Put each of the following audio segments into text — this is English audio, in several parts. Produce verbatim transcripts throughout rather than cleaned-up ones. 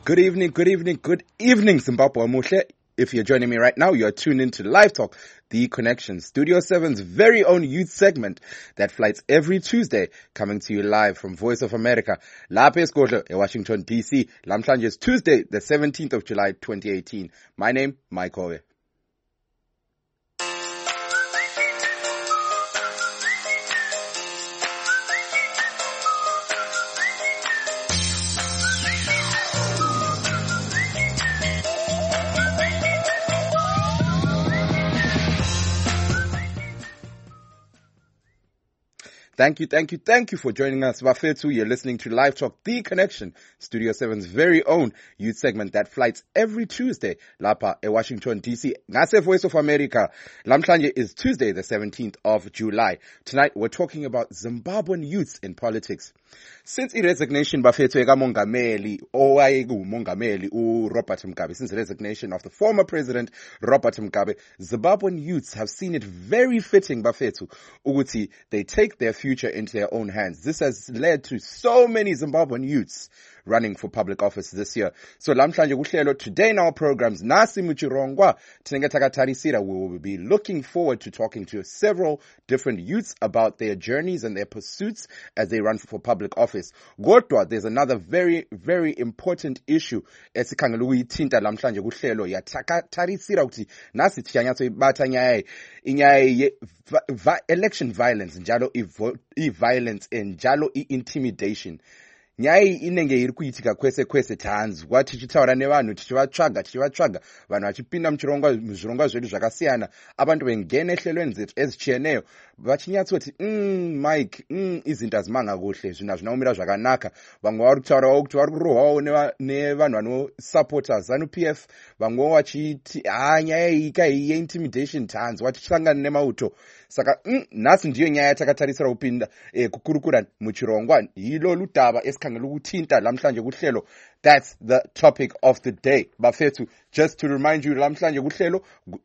Good evening, good evening, good evening, Zimbabwe Muhle. If you're joining me right now, you're tuned into Live Talk, The Connection, Studio seven's very own youth segment that flights every Tuesday, coming to you live from Voice of America, lapha eSigodlo, in Washington, D C. Lamhlanje is Tuesday, the seventeenth of July, twenty eighteen. My name, Mike Owe. Thank you, thank you, thank you for joining us. Bafethu, you're listening to Live Talk, The Connection, Studio seven's very own youth segment that flights every Tuesday, lapha in Washington, D C. Ngase Voice of America. Lamhlanje is Tuesday, the seventeenth of July. Tonight, we're talking about Zimbabwean youths in politics. Since the resignation Bafethu eka mongameli, owayeku mongameli u Robert Mugabe, since the resignation of the former president Robert Mugabe, Zimbabwean youths have seen it very fitting Bafethu ukuthi they take their future into their own hands. This has led to so many Zimbabwean youths running for public office this year. So lamhlanje kuhlelo, today in our programs, nasi muchirongwa tinenge takatarisira, we will be looking forward to talking to several different youths about their journeys and their pursuits as they run for public office. Godwa, there's another very, very important issue esikhangela ukuyithinta lamhlanje kuhlelo yatakarisira ukuthi nasi tiyanyatso ibata nyaya inyaya election violence njalo i-violence njalo i-intimidation. Nyaya inenge iri kuitika kwese kwese tanzi wati tichitaura nevanhu tichivatsvaga tichivatsvaga vanhu vachipinda muchirongwa muzvirongwa zvedu zvakasiyana abantu vengene ehlelweni dzetu ezicheneyo vachinyatsoti mm, Mike mm, izinto hazimanga kuhle zvinhu hazvina kumira zvakanaka. Vamwe vari kutaurawo kuti vari kurohwawo nevanhu vanosupporta ZANU P F, vamwewo vachiti ha nyaya iyi kai ye-intimidation tanzi watichitangana nemauto. Saka mm, nhasi ndiyo nyaya takatarisira kupinda eh, kukurukura muchirongwa hilo lutaba esikhangela ukuthinta lamhlanje kuhlelo. That's the topic of the day. Bafethu, just to remind you, lamhlanje kuhlelo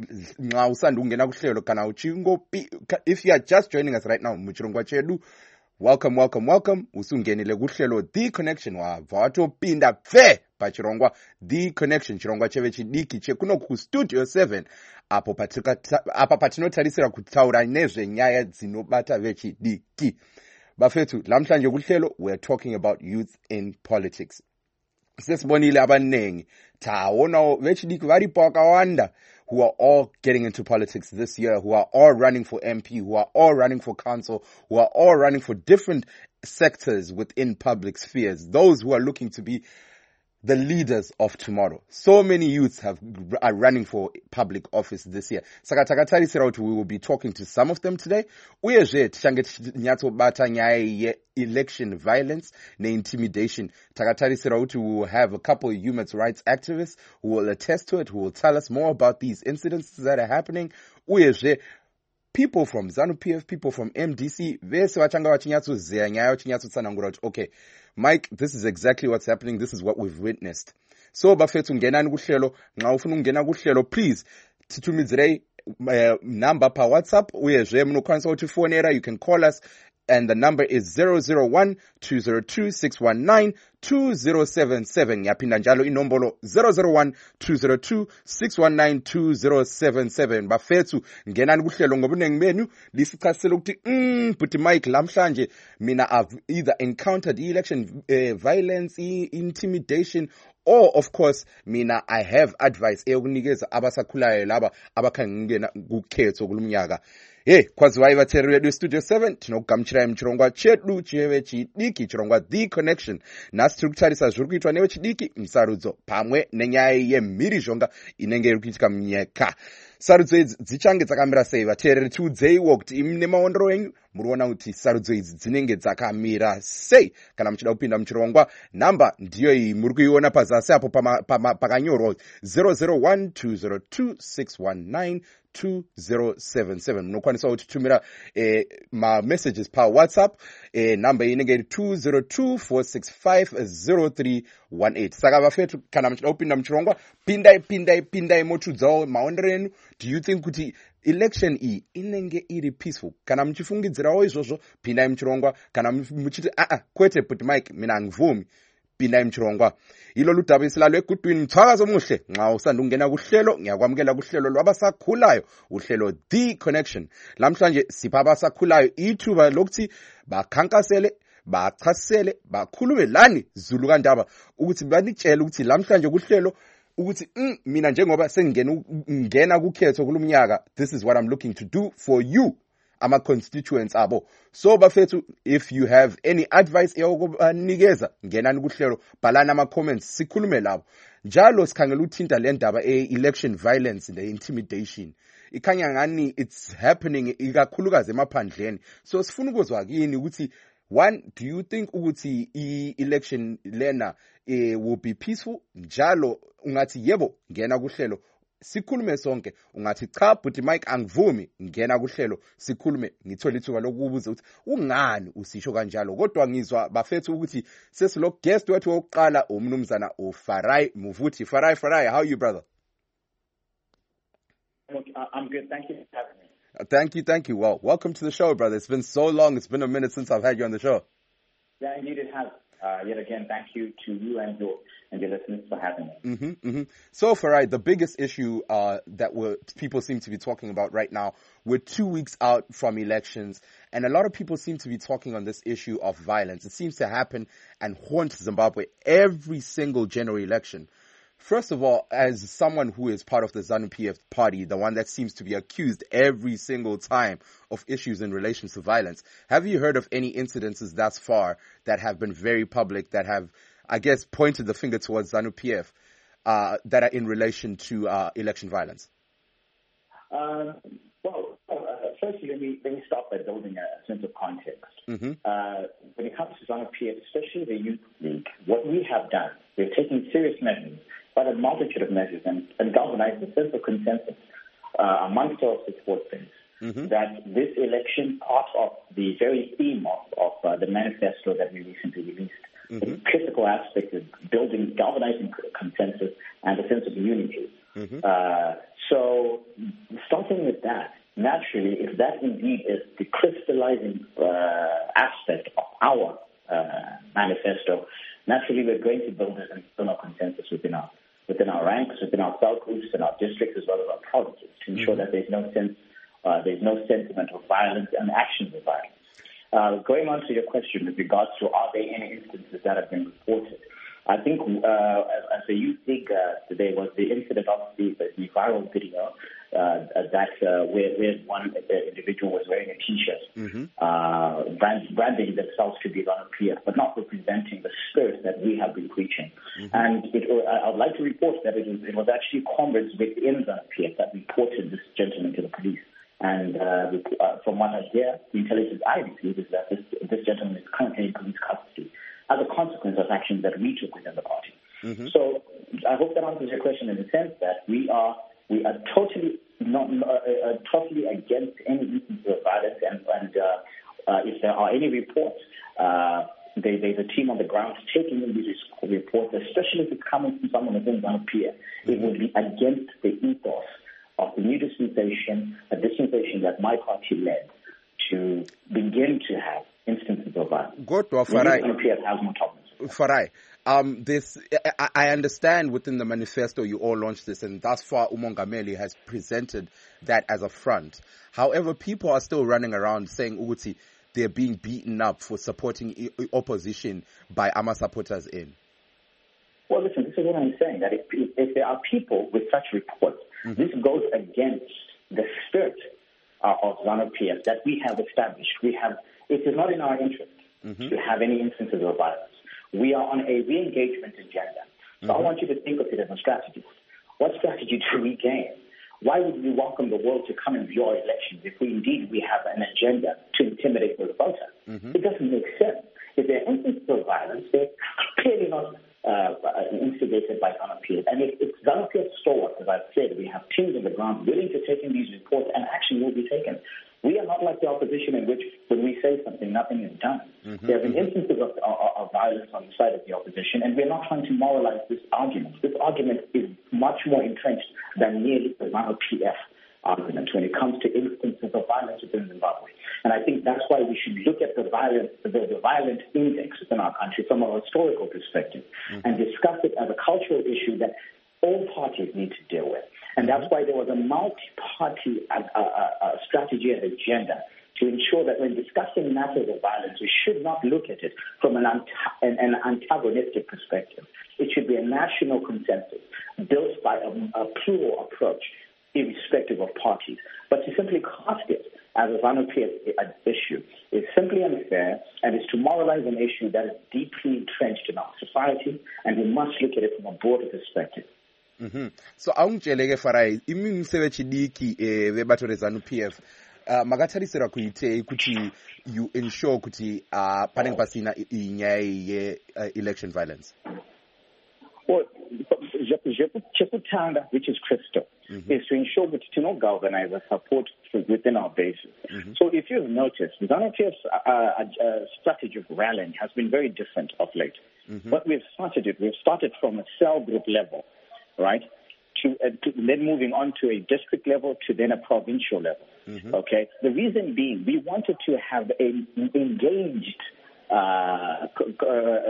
nxa usanda ungena kuhlelo kana uchingo, if you are just joining us right now muchirongwa chedu, welcome, welcome, welcome. Usungenile kuhlelo The Connection wa vatopinda pfe pachirongwa The Connection, chirongwa cheve chidiki chekuno ku Studio seven apo patika apa patinotarisira kutaura nezve nyaya dzinobata vechidiki. Bafethu, lamhlanje kuhlelo, we're talking about youth in politics. Sesibonile abanengi taona vechidiki varipo akawanda who are all getting into politics this year, who are all running for M P, who are all running for council, who are all running for different sectors within public spheres, those who are looking to be the leaders of tomorrow. So many youths have are running for public office this year. Saka takatarisira kuti we will be talking to some of them today. Uyezve tichange tichinyatsobata nyaya ye election violence ne-intimidation. Takatarisira kuti we will have a couple of human rights activists who will attest to it, who will tell us more about these incidents that are happening. Uyezve people from ZANU P F, people from M D C, vese vachanga vachinyatsozeya nyaya vachinyatsosanangura kuti okay, Mike, this is exactly what's happening. This is what we've witnessed. So, bafethu ngenani kuhlelo, nxa ufuna ukungena kuhlelo, please, titumidzirei uh, number pa WhatsApp, uyezve munokwanisa kutifonera, you can call us, and the number is zero zero one two zero two six one nine two zero seven seven. Yapinda njalo inombolo zero zero one two zero two six one nine two zero seven seven. Bafethu ngenani kuhlelo ngobunengi benu lisichasela ukuthi mm but Mike lamhlanje mina I've either encountered election uh, violence, intimidation, or of course mina I have advice eyokunikeza abasakhulayo laba abakhangena kukhetho kulumnyaka. Hey, kwaziwa ivateru yedu Studio seven, tinokugamuchira mchirongwa chedu cheve chidiki, chirongwa The Connection. Nasi tiri kutarisa zviri kuitwa newe chidiki, msarudzo pamwe nenyaya yemhirizhonga inenge iri kuitika munyika. Sarudzo idzi dzichange dzakamira sei? Vateereri tiudzeiwo kuti imi nemaondero enyu muriona kuti sarudzo idzi dzinenge dzakamira sei. Kana muchida kupinda muchirongwa, namba ndiyo iyi muri kuiona pazasi apo pakanyorwa zero zero one two zero two six one nine two zero seven seven. Munokwanisa kutitumira eh, ma messages pa WhatsApp, eh, number inenge iri two zero two four six five zero three one eight. Saka bafethu kana muchida kupinda muchirongwa, pindai pindai pindai motudzawo maondero enu. Do you think kuti election iyi inenge iri peaceful? Kana muchifungidzirawo izvozvo, pindai muchirongwa. Kana muchiti ah ah kwete but Mike mina angivumi, Binay Mchongwa. Ilolu daba isilalo egudwini mthakazo omuhle nxa usanda ungena kuhlelo ngiyakwamukela kuhlelo lwabasakhulayo uhlelo The Connection. Lamhlanje sipha abasakhulayo ithuba lokuthi bakhankasele bachasisele bakhulume lani Zulu kandaba ukuthi banitshele ukuthi lamhlanje kuhlelo ukuthi mm, mina njengoba sengingena ngena kukhetho kulumnyaka, this is what I'm looking to do for you ama constituents abo. So bafethu, if you have any advice eyokubanikeza ngenani kuhlelo bhalana ama comments sikhulume labo. Njalo sikhangela uthinta le ndaba e-election violence ne intimidation. Ikhanya ngani it's happening ikakhulukazi emaphandleni. So sifuna ukuzwa kini ukuthi one, do you think ukuthi i-election lena eh, will be peaceful? Njalo ungathi yebo ngena kuhlelo sikhulume sonke, ungathi cha but Mike angivumi ngena kuhlelo sikhulume, ngithola ithuba lokubuza ukuthi ungani usisho kanjalo. Kodwa ngizwa bafethu ukuthi sesilo guest wethu wokuqala umnumzana uFarai Muvuti. Farai, Farai, how are you, brother? I'm good, thank you for having me. Uh, thank you, thank you. Well, welcome to the show, brother. It's been so long. It's been a minute since I've had you on the show. Yeah, indeed it has. Uh, yet again, thank you to you and your and your listeners for having me. Mm-hmm, mm-hmm. So, Farai, the biggest issue uh, that we're, people seem to be talking about right now, we're two weeks out from elections, and a lot of people seem to be talking on this issue of violence. It seems to happen and haunt Zimbabwe every single general election. First of all, as someone who is part of the ZANU-P F party, the one that seems to be accused every single time of issues in relation to violence, have you heard of any incidences thus far that have been very public, that have, I guess, pointed the finger towards ZANU-P F, uh, that are in relation to uh, election violence? Um, well, uh, firstly, let me, let me start by building a sense of context. Mm-hmm. Uh, when it comes to ZANU-P F, especially the Youth League, what we have done, we've taken serious measures, but a multitude of measures, and, and galvanized a sense of consensus uh, amongst our support base mm-hmm. that this election, part of the very theme of, of uh, the manifesto that we recently released, mm-hmm. the critical aspect is building, galvanizing consensus and a sense of unity. Mm-hmm. Uh, so, starting with that, naturally, if that indeed is the crystallizing uh, aspect of our uh, manifesto, naturally we're going to build an internal consensus within our within our ranks, within our cell groups, and our districts, as well as our provinces, to ensure mm-hmm. that there's no sense, uh, there's no sentiment of violence and actions of violence. Uh, going on to your question with regards to are there any instances that have been reported, I think uh, as the Youth League, uh, there was the incident of the, the viral video uh, that uh, where, where one individual was wearing a T-shirt, mm-hmm. uh, brand, branding themselves to be ZANU-P F, but not representing the spirit that we have been preaching. Mm-hmm. And it, I would like to report that it was, it was actually comrades within ZANU-P F that reported this gentleman to the police. And uh, uh, from what I hear, the intelligence I received is that this, this gentleman is currently in police custody as a consequence of actions that we took within the party. Mm-hmm. So I hope that answers your question in the sense that we are we are totally not uh, uh, totally against any instances of violence, and, and uh, uh, if there are any reports, uh, there, there's a team on the ground taking in these reports, especially if it's coming from someone within ZANU-P F. Mm-hmm. It would be against the ethos of the new dispensation, a dispensation that my party led to begin to have instances of violence. Go to Farai. Farai. Um, this I, I understand within the manifesto you all launched this, and thus far Umongameli has presented that as a front. However, people are still running around saying Uguti they're being beaten up for supporting I- opposition by AMA supporters in. Well, listen, this is what I'm saying, that if, if there are people with such reports, mm-hmm. this goes against the spirit uh, of ZANU-P F that we have established. We have. It is not in our interest mm-hmm. to have any instances of violence. We are on a re-engagement agenda. So mm-hmm. I want you to think of it as a strategy. What strategy to regain? Why would we welcome the world to come and view our elections if we indeed we have an agenda to intimidate the voter? Mm-hmm. It doesn't make sense. If there are instances of violence, they're clearly not uh, instigated by ZANU-P F. And if it's ZANU-P F stalwart, as I've said, we have teams on the ground willing to take in these reports and action will be taken. We are not like the opposition in which when we say something, nothing is done. Mm-hmm. There have been instances of, of, of violence on the side of the opposition, and we're not trying to moralize this argument. This argument is much more entrenched than merely the ZANU-P F argument when it comes to instances of violence within Zimbabwe. And I think that's why we should look at the violent, the, the violent index within our country from a historical perspective mm-hmm. and discuss it as a cultural issue that all parties need to deal with. And that's why there was a multi-party uh, uh, uh, strategy and agenda to ensure that when discussing matters of violence, we should not look at it from an, anta- an, an antagonistic perspective. It should be a national consensus built by a, a plural approach, irrespective of parties. But to simply cast it as a ZANU-P F issue is simply unfair and is to moralize an issue that is deeply entrenched in our society, and we must look at it from a broader perspective. Mm-hmm. So aungitsheleke Farai imisebenzi eh bebatho reZANU-P F uh, makatarisira kuite kuti you ensure kuti uh, panenge pasina inyaya ye uh, election violence. Well, Chekutanga, which is crystal, mm-hmm. is to ensure that to not galvanize the support within our bases. Mm-hmm. So if you've noticed, ZANU-P F's uh, uh, strategy of rallying has been very different of late. Mm-hmm. But we've started it. We've started from a cell group level, right, to, uh, to then moving on to a district level to then a provincial level. Mm-hmm. Okay. The reason being, we wanted to have an engaged, uh, uh, uh,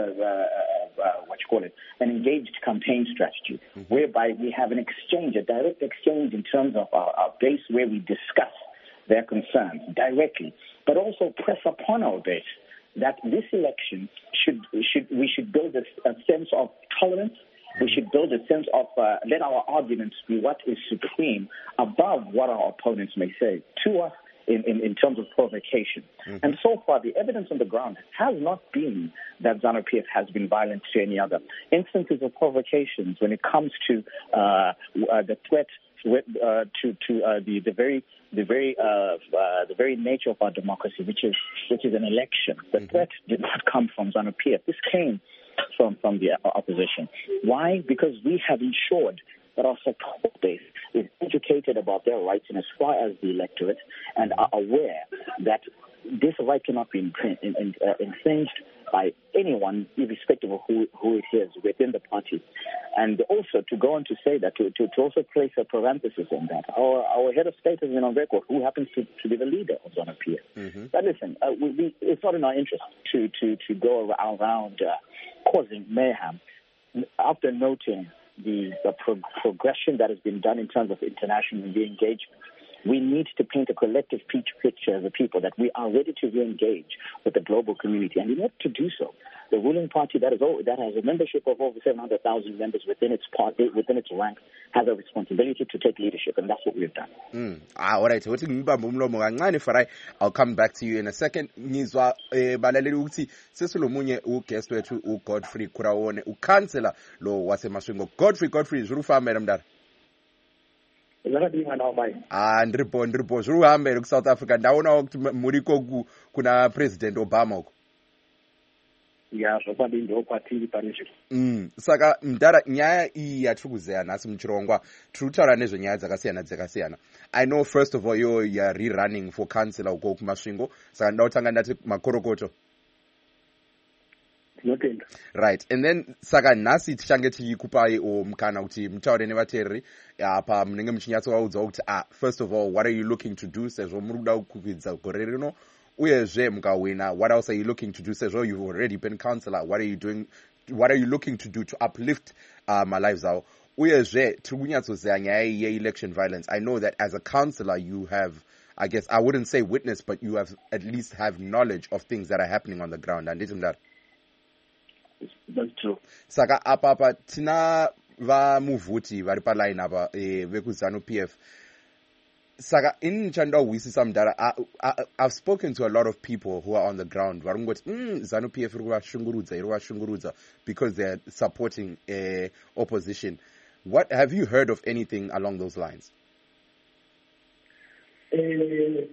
uh, what you call it, an engaged campaign strategy, mm-hmm. whereby we have an exchange, a direct exchange in terms of our, our base, where we discuss their concerns directly, but also press upon our base that this election should should we should build a, a sense of tolerance. We should build a sense of uh, let our arguments be what is supreme above what our opponents may say to us in, in, in terms of provocation. Mm-hmm. And so far, the evidence on the ground has not been that ZANU-P F has been violent to any other. Instances of provocations when it comes to uh, uh, the threat with, uh, to to uh, the the very the very uh, uh, the very nature of our democracy, which is which is an election. The mm-hmm. threat did not come from ZANU-P F. This came from from the opposition. Why? Because we have ensured that our support base is educated about their rights in as far as the electorate and are aware that this right cannot be infringed by anyone, irrespective of who, who it is within the party. And also to go on to say that, to, to, to also place a parenthesis on that, our, our head of state has been on record, who happens to, to be the leader of ZANU-P F. Mm-hmm. But listen, uh, we, we, it's not in our interest to, to, to go around uh, causing mayhem after noting the, the pro- progression that has been done in terms of international re-engagement. We need to paint a collective picture as a people that we are ready to re-engage with the global community. And in order to do so, the ruling party that, is over, that has a membership of over seven hundred thousand members within its party, within its ranks, has a responsibility to take leadership, and that's what we've done. Mm. Ah, all right. I'll come back to you in a second. Ngizwa balaleli ukuthi sesilomunye uguest wethu uGodfrey Kuraone, ukansela lo waseMasvingo. Godfrey, Godfrey, zviri kufamba mdara? Ah, ndiripo ndiripo zviri kuhamba ku South Africa. Ndaonawo kuti muriko kuna President Obama uko. Yeah, zvopadindo kwatiri parizvo. Mm, saka mdara nyaya iyi yatiri kuzeya nhasi muchirongwa tiri kutaura nezvenyaya dzakasiyana dzakasiyana. I know first of all you are rerunning for councillor uko kuMasvingo, saka ndoda kutanga ndati makorokoto. Tinotenda. Right, and then saka nhasi tichange tichikupai mukana kuti mutaure nevateereri apa munenge muchinyatsovaudzawo kuti ah, first of all what are you looking to do sezvo muri kuda kukwidza gore rino, uyezve mukawina what else are you looking to do sezvo you've already been councillor, what are you doing, what are you looking to do to uplift uh, malives avo. Uyezve tiri kunyatsoziva nyaya ye-election violence. I know that as a councillor you have, I guess I wouldn't say witness, but you have at least have knowledge of things that are happening on the ground. Anditi mdara? That's true. Saka apa apa tina vamuvuti vari paline apa eh, vekuZANU-P F. Saka in chanda wisisa mdara, I've spoken to a lot of people who are on the ground vari kungoti mm, ZANU-P F iri kuvashungurudza iri kuvashungurudza because they're supporting uh, opposition. What have you heard of anything along those lines? Eh,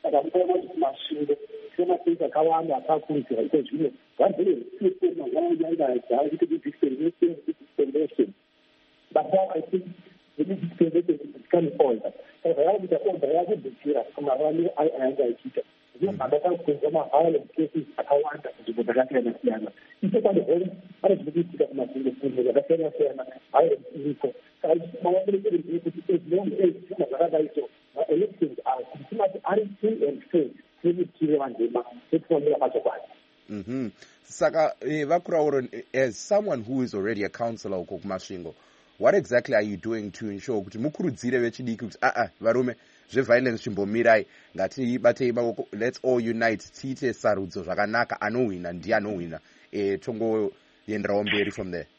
akabona kuti Masvingo semapinza akawanda akakurudzira iko zvino vazviresema vaonyangadza kuti dispensation but now I think the dispensation is becoming older saka yakuita older yakudhikira kumarani ayanga achiita ndakakwenza maviolent cases akawanda kunzvimbo dzakasiyana siyana iso pane hori pane zviri kuitika kumasvingo kunzvimbo dzakasiyana siyana violence iriko mawaerekere kuti as long as zvima zvakadaito elections are kutimati ari free and fair sekutive vandema sekufanira pachokwadi. Mhm. Saka eh, Vakuraoro, as someone who is already a councillor uko kumasvingo, what exactly are you doing to ensure kuti mukurudzire vechidiki kuti ah ah varume zveviolence chimbomirai ngati batei maoko, let's all unite tiite sarudzo zvakanaka, anowina ndiye anowina, eh tongoenderawo mberi from there.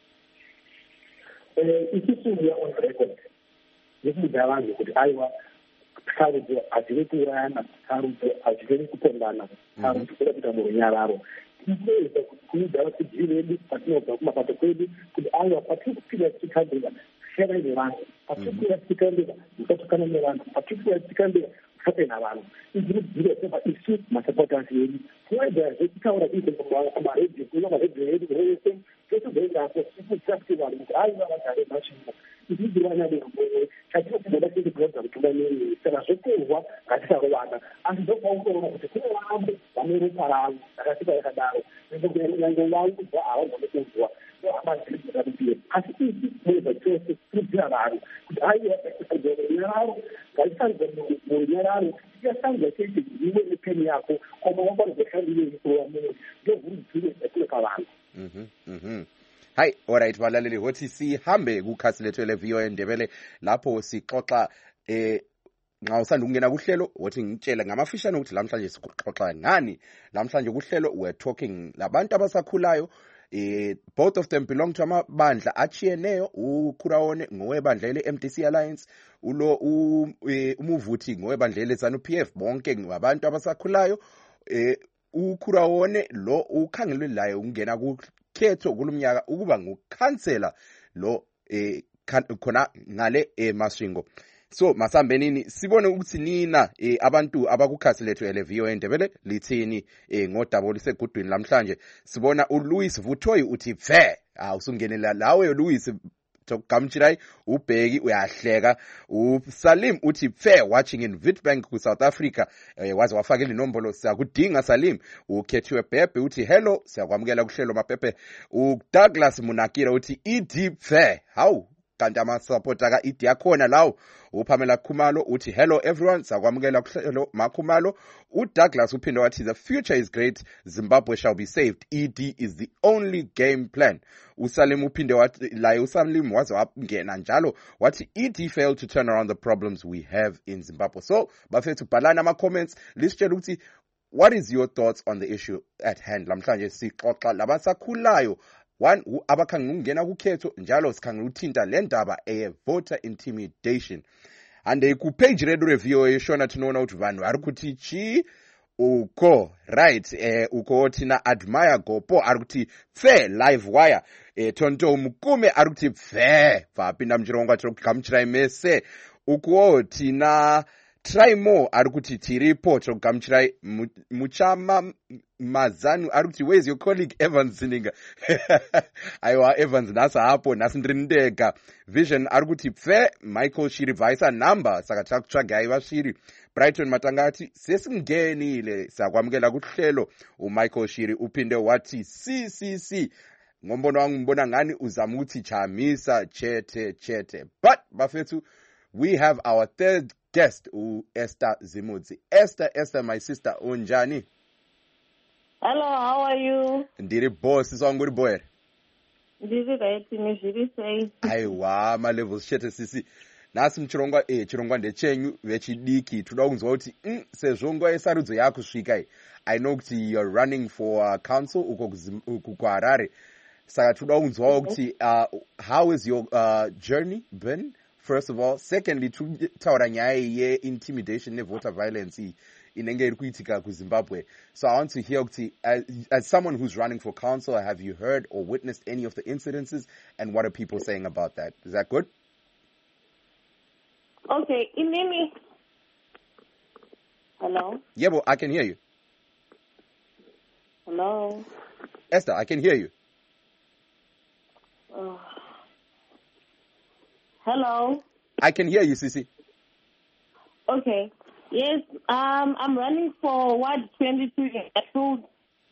eh isusu we are on record yekudza vanhu kuti aiwa sarudzo hadzive kuurayana, sarudzo hadzive kupondana, sarudzo kuda kuita murunyararo. Tinoedza kuti kuudza vadzidzi vedu patinobva kumapato kwedu kuti aiwa patiri kupinda tichikandida kusiyana nevanhu, patiri kuuya tichikandida musatukana nevanhu, patiri kuuya tichikandida musapena vanhu. Izvinodzira seba isu masapotasi edu tinoedzazve kutaura izvo kumaredhio kuno maredhio edu rese tese dzoendapo tikuitira kuti vanhu kuti aiwa vagare masvingo ichidzirana nerumwe chatinoda kuti kurodza mutungamiri saka zvokurwa ngatisarovana asi zvokuona kuti kune vanhu vane ropa ravo rakasika yakadaro nyange vangu havagomekenzwa amaziriaaie asi isi muedza chose tinodzira vanhu kuti aiwa nyararo ngatisanza munyararo tiyasanza chete iwe nepeni yako koma wakwanokushandirei kurova munhu ndohurudzire yatineka vanhu. Mhm mhm. Hi, alright balaleli, hothi sihambe kukhasi lethu le V O A Ndebele lapho sixoxa eh nxa usanda ukungena kuhlelo wothi ngitshela ngamafishane ukuthi namhlanje sixoxa ngani. Namhlanje kuhlelo we're talking labantu abasakhulayo, eh both of them belong to amabandla achiyeneyo. uKhuraone ngowebandla le M D C Alliance, ulo umuvuthi ngowebandla le ZANU P F, bonke ngabantu abasakhulayo. eh uKhuraone lo ukhangelwe layo ungena ku khetho kulumnyaka ukuba ngukhansela lo eh khona ngale eMasvingo. So masambenini sibone ukuthi nina eh abantu abakukhasi lethu ele V O A Ndebele lithini eh ngodaba lisegudwini namhlanje. Sibona uLouis Vuthoyi uthi phe awusungenela lawe Louis Gamchirai ubheki uyahleka. uSalim uthi fair watching in Witbank ku South Africa, eh, waze wafakela inombolo siyakudinga Salim. uKhethiwe Bhebhe uthi hello siyakwamukela kuhlelo mapepe. uDouglas Munakira uthi E D fair hawu kanti ama-supporter ka-E D yakhona lawo. uPamela Khumalo uthi hello everyone siyakwamukela kuhlelo makhumalo. uDouglas uphinde wathi the future is great, Zimbabwe shall be saved, E D is the only game plan. uSalim uphinde wathi laye uSalim waze wangena njalo wathi E D failed to turn around the problems we have in Zimbabwe. So bafethu bhalana ama-comments lisitshela ukuthi what is your thoughts on the issue at hand. Lamhlanje sixoxa labasakhulayo, one abakhangela ukungena kukhetho njalo sikhangela uthinta le ndaba eye voter intimidation. And ku page redu review yeshona tinoona ukuthi vanhu ari kuti chi uko right eh uko thina admire gopo ari kuti fair live wire eh tonto mukume ari kuti fair vapinda mchirongo tinokugamuchirai mese. uko thina try more ari kuti tiripo tinokugamuchirai. muchama mazanu ari kuti where's your colleague Evans Zininga. aiwa Evans nasa hapo nasi ndiri ndega. Vision ari kuti pfe Michael Shiri vaisa number saka takutsvaga aiva Shiri. Brighton Matangati sesingenile sakwamukela kuhlelo. uMichael Shiri uphinde wathi C C C ngombono wangu mbona ngani uzama ukuthi chamisa chete chete. But bafethu we have our third guest, u Esther Zimudzi. Esther, Esther my sister, unjani? Hello, how are you? Ndiri boss, so nguri boy. Ndiri right, ni zviri sei? Aiwa, ma levels chete sisi. Nasi mchirongwa eh chirongwa ndechenyu vechidiki toda kunzwa kuti mm, sezvongwa esarudzo yakusvika. I know kuti you're running for uh, council uko ku Harare. Saka toda kunzwa kuti uh, how is your uh, journey been? First of all, secondly, taura nyaya ye intimidation ne voter violence inenge iri kuitika ku Zimbabwe. So I want to hear as, as someone who's running for council, have you heard or witnessed any of the incidences, and what are people saying about that? Is that good? Okay, inini Hello? Yeah, well, I can hear you. Hello? Esther, I can hear you. Uh, hello? I can hear you, Sisi. Okay. Yes, um, I'm running for Ward twenty-two. Approved.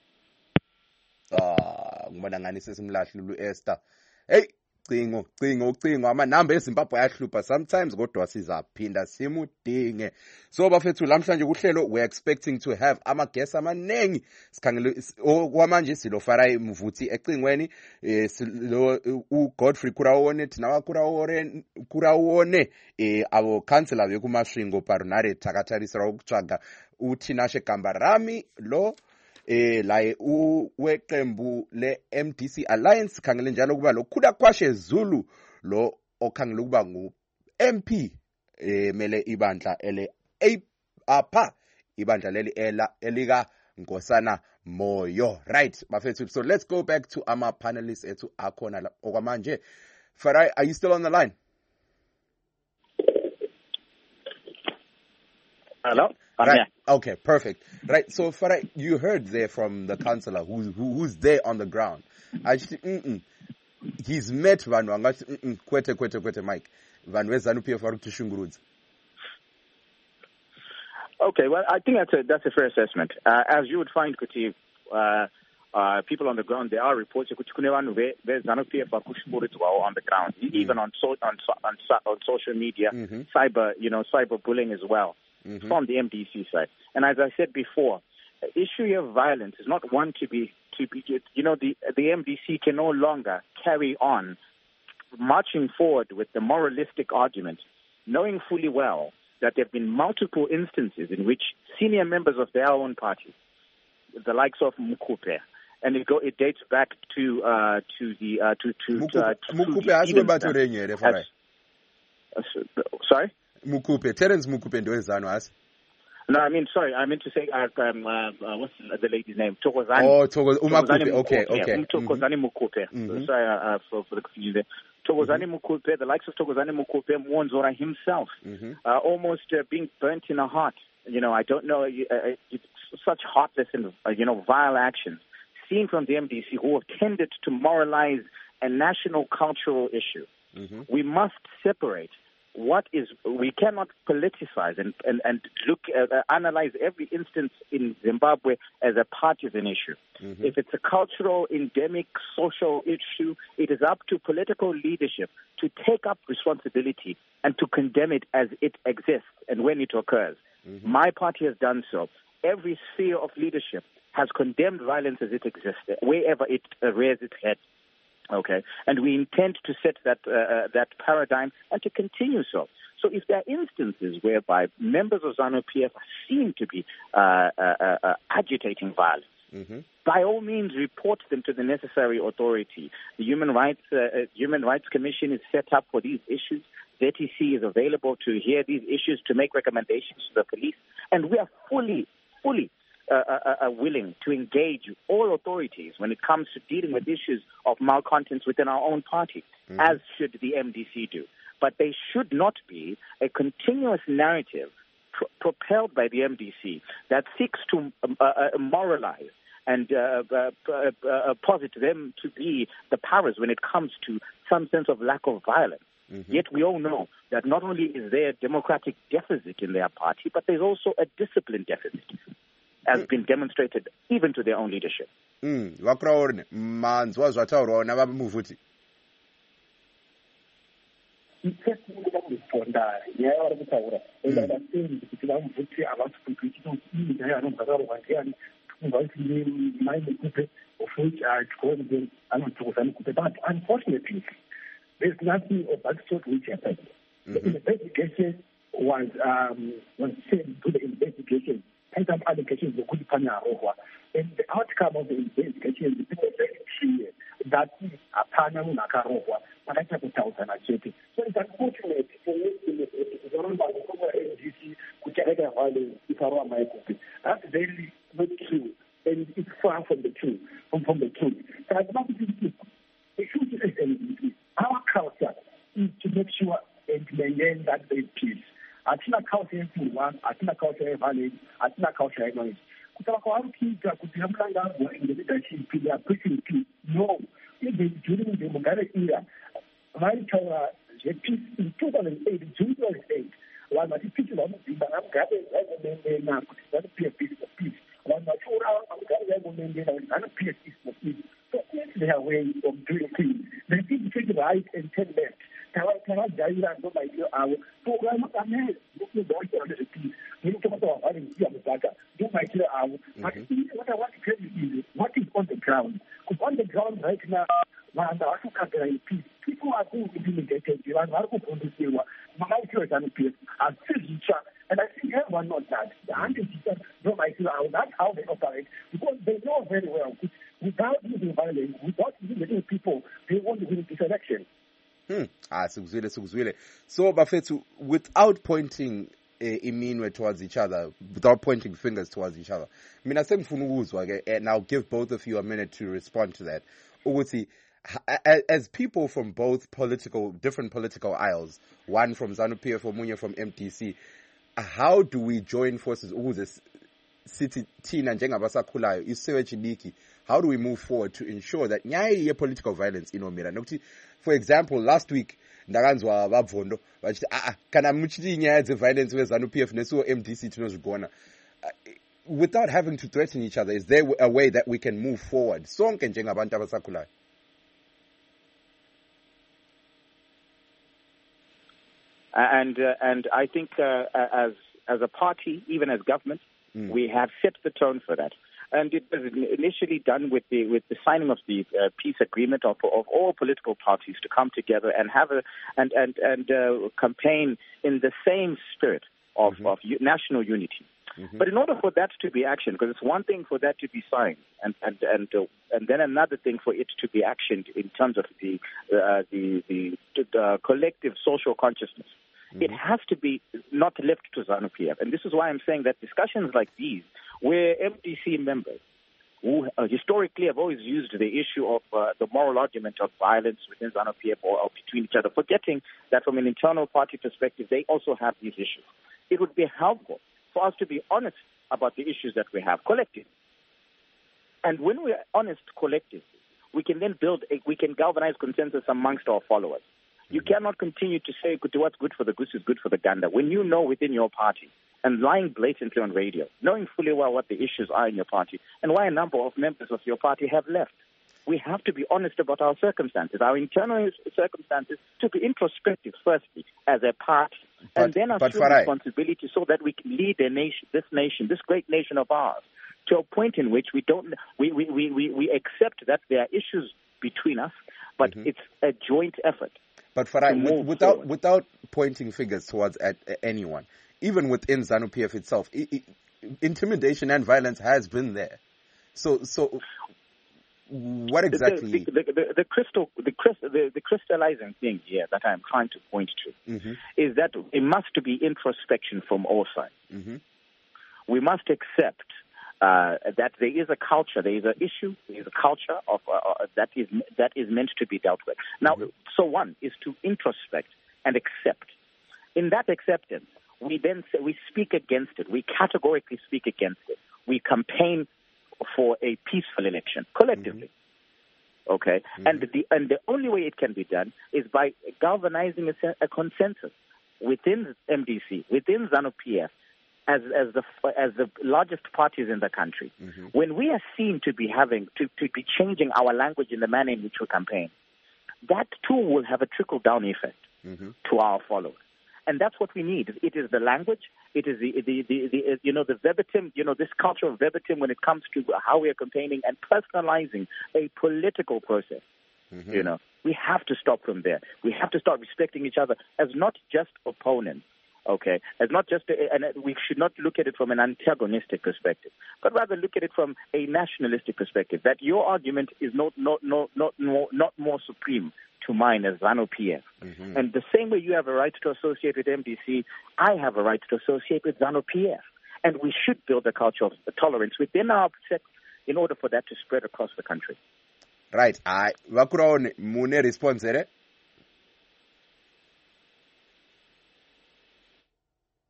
Ah, ngibona ngani sesimlahli lu Esther. Hey, cingo, cingo, cingo amanamba eZimbabwe ayahlupha sometimes kodwa sizaphinda simudinge. So bafethu lamhlanje kuhlelo we expecting to have ama guests amanengi. Sikhangele okwamanje silo Farai Mvuthi ecingweni, eh silo u Godfrey Kurawone thina wa Kurawone Kurawone eh abo councillor bekumashingo Parunare Takatarisira ukutshaga uThinashe Gambarami lo eh la uweqembu le M D C Alliance khangele njalo kuba lo Khuda Kwashe Zulu lo okhangela kuba ngu M P eh mele ibandla ele apha ibandla leli ela elika Nkosana Moyo. Right bafethu, so let's go back to ama panelists ethu akhona okwamanje. Farai, are you still on the line? Hello? I'm right. here. Okay, perfect. Right. So, Farai, you heard there from the councillor who, who who's there on the ground. Actually, mm-mm. He's met vanhu angati mm kwete kwete kwete Mike. Vanhu vezanu P F vari kushungurudza. Okay, well, I think that's a that's a fair assessment. Uh, as you would find, Kuti, uh, uh, people on the ground, there are reports kuti kune vanhu vezanu P F vari kushunguridzwawo on the ground, mm-hmm. even on so, on on on social media, mm-hmm. cyber you know cyber bullying as well. Mm-hmm. From the M D C side. And as I said before, the issue of violence is not one to be, to be you know, the, the M D C can no longer carry on marching forward with the moralistic argument, knowing fully well that there have been multiple instances in which senior members of their own party, the likes of Mukupe, and it go it dates back to uh, to the uh, to to Mukupe, uh, to Mukupe the has uh, sorry. Mukupe, Terence Mukupe ndo ezanu asi. No, I mean, sorry, I meant to say, uh, um, uh, uh, what's the lady's name? Thokozani. Oh, Thokozani Mukupe, okay, okay. Yeah, Thokozani Mukupe. Mm-hmm. Sorry uh, for, for the confusion there. Thokozani mm-hmm. Mukupe, the likes of Thokozani Mukupe, Mwonzora himself, mm-hmm. uh, almost uh, being burnt in the heart. You know, I don't know, uh, it's such heartless and, uh, you know, vile actions seen from the M D C who have tended to moralize a national cultural issue. Mm-hmm. We must separate. What is, we cannot politicize and, and, and look, uh, analyze every instance in Zimbabwe as a partisan issue. Mm-hmm. If it's a cultural, endemic, social issue, it is up to political leadership to take up responsibility and to condemn it as it exists and when it occurs. Mm-hmm. My party has done so. Every sphere of leadership has condemned violence as it exists, wherever it uh, rears its head. Okay, and we intend to set that uh, that paradigm and to continue so. So if there are instances whereby members of ZANU-P F seem to be uh, uh, uh, agitating violence, mm-hmm. by all means report them to the necessary authority. The Human Rights uh, Human Rights Commission is set up for these issues. Z T C is available to hear these issues, to make recommendations to the police, and we are fully, fully Uh, uh, uh, willing to engage all authorities when it comes to dealing with issues of malcontents within our own party, mm-hmm. as should the M D C do. But they should not be a continuous narrative pro- propelled by the M D C that seeks to um, uh, uh, moralize and uh, uh, uh, uh, posit them to be the powers when it comes to some sense of lack of violence. Mm-hmm. Yet we all know that not only is there a democratic deficit in their party, but there's also a discipline deficit, has been demonstrated even to their own leadership. Mm, wakraorne manzwa zvataurwa na baba Muvuti. Isekundakuponda nyaya vari kutaura edadateni kuti vaMuvuti havasi kuita nyaya anobvakaurwa ndiani ungaiti mai Mukupe, of which I call them Thokozani Mukupe. But unfortunately, there's nothing of that sort which happened. Mm-hmm. The investigation was um, was sent to the investigation. And some allegations of good Rohwa. And the outcome of the investigation is very clear that Apana Nakarohwa, but I have a thousand activity. So it's unfortunate for me to remember the N G C, which I had a my copy. That's very not true. And it's far from the truth. From, from the truth. So I'd love to see the truth is N G C. Our culture is to make sure and maintain that great peace. hatina culture yepfurwa, hatina culture yeviolence, hatina culture yenoise. Kuti vakavari kuita kuti ramurangagwa in the leadership, they are pushing peace. No. Even during the Mugabe era, vaitaura zvepeace in two thousand eight, June two thousand eight, vanhu vachipitira vamudzimba namugabe vaivomendena kuti ZANU-P F peace for peace. Vanhu vachiurava vamugabe vaivomendena kuti ZANU-P F peace for peace. So it's their way of doing things. They did take right and turn left. Tavajaira ndo maitiro avo. So vanokamere ndokuzoita nezvepeace. Ndokutomata vavari nziya muzaka ndo maitiro avo. But what I want to tell you is what is on the ground. Because on the ground right now, vanhu havasokagara peace. People are being intimidated. Vanhu vari kubvundutsirwa mamaitiro eZANU-P F hazvisizvitsva. And I think everyone knows that. The anti-Jita ndo maitiro avo. That's how they operate. Because they know very well that without using violence, without using people, they won't win this election. Hmm. Ah, sikuzwile, sikuzwile. So, Bafethu, without pointing uh, iminwe towards each other, without pointing fingers towards each other, mina sengifuna ukuzwa ke, and I'll give both of you a minute to respond to that. Ukuthi, as people from both political, different political aisles, one from ZANU-P F, omunye from M D C, how do we join forces ukuze sithi thina njengabasakhulayo isewejiniki, how do we move forward to ensure that nyayi ye-political violence inomira? Nokuthi, for example, last week ndakanzwa babvondo bachithi ah kana muchiti nyaya dze-violence we-ZANU-P F nesuwo M D C tinozvigona. Without having to threaten each other, is there a way that we can move forward sonke njengabantu abasakhulayo? And uh, and I think uh, as as a party, even as government, mm. we have set the tone for that. And it was initially done with the with the signing of the uh, peace agreement of of all political parties to come together and have a and and and uh, campaign in the same spirit of mm-hmm. of u- national unity. Mm-hmm. But in order for that to be action, because it's one thing for that to be signed, and and and uh, and then another thing for it to be actioned in terms of the uh, the the, the collective social consciousness. Mm-hmm. It has to be not left to ZANU-P F, and this is why I'm saying that discussions like these, where M D C members who uh, historically have always used the issue of uh, the moral argument of violence within ZANU-P F or, or between each other, forgetting that from an internal party perspective, they also have these issues. It would be helpful for us to be honest about the issues that we have collectively. And when we are honest collectively, we can then build, a, we can galvanize consensus amongst our followers. You cannot continue to say what's good for the goose is good for the gander when you know within your party and lying blatantly on radio, knowing fully well what the issues are in your party and why a number of members of your party have left. We have to be honest about our circumstances, our internal circumstances, to be introspective firstly as a party, but, and then assume responsibility so that we can lead a nation, this nation, this great nation of ours, to a point in which we don't, we we we we, we accept that there are issues between us, but mm-hmm. it's a joint effort. But Farai, with, without forward. without pointing fingers towards at, at anyone, even within ZANU-P F itself, it, it, intimidation and violence has been there. So, so what exactly? The, the, the, the crystal, the, the, the crystallizing thing here that I'm trying to point to mm-hmm. is that it must be introspection from all sides. Mm-hmm. We must accept uh, that there is a culture, there is an issue, there is a culture of uh, that is that is meant to be dealt with. Now, mm-hmm. so one is to introspect and accept. In that acceptance, we then say, we speak against it. We categorically speak against it. We campaign for a peaceful election collectively. Mm-hmm. Okay, mm-hmm. and the and the only way it can be done is by galvanizing a, a consensus within M D C, within ZANU-P F, as as the as the largest parties in the country. Mm-hmm. When we are seen to be having to, to be changing our language in the manner in which we campaign, that too will have a trickle down effect mm-hmm. to our followers. And that's what we need. It is the language. It is the, the, the, the, you know, the verbatim, you know, this culture of verbatim when it comes to how we are campaigning and personalizing a political process. Mm-hmm. You know, we have to stop from there. We have to start respecting each other as not just opponents, okay, as not just, a, and we should not look at it from an antagonistic perspective, but rather look at it from a nationalistic perspective, that your argument is not, not, not, not, more, not more supreme to mine as ZANU-P F. Mm-hmm. And the same way you have a right to associate with M D C, I have a right to associate with ZANU-P F. And we should build a culture of tolerance within our set in order for that to spread across the country. Right. I Vakuraone mune response ere.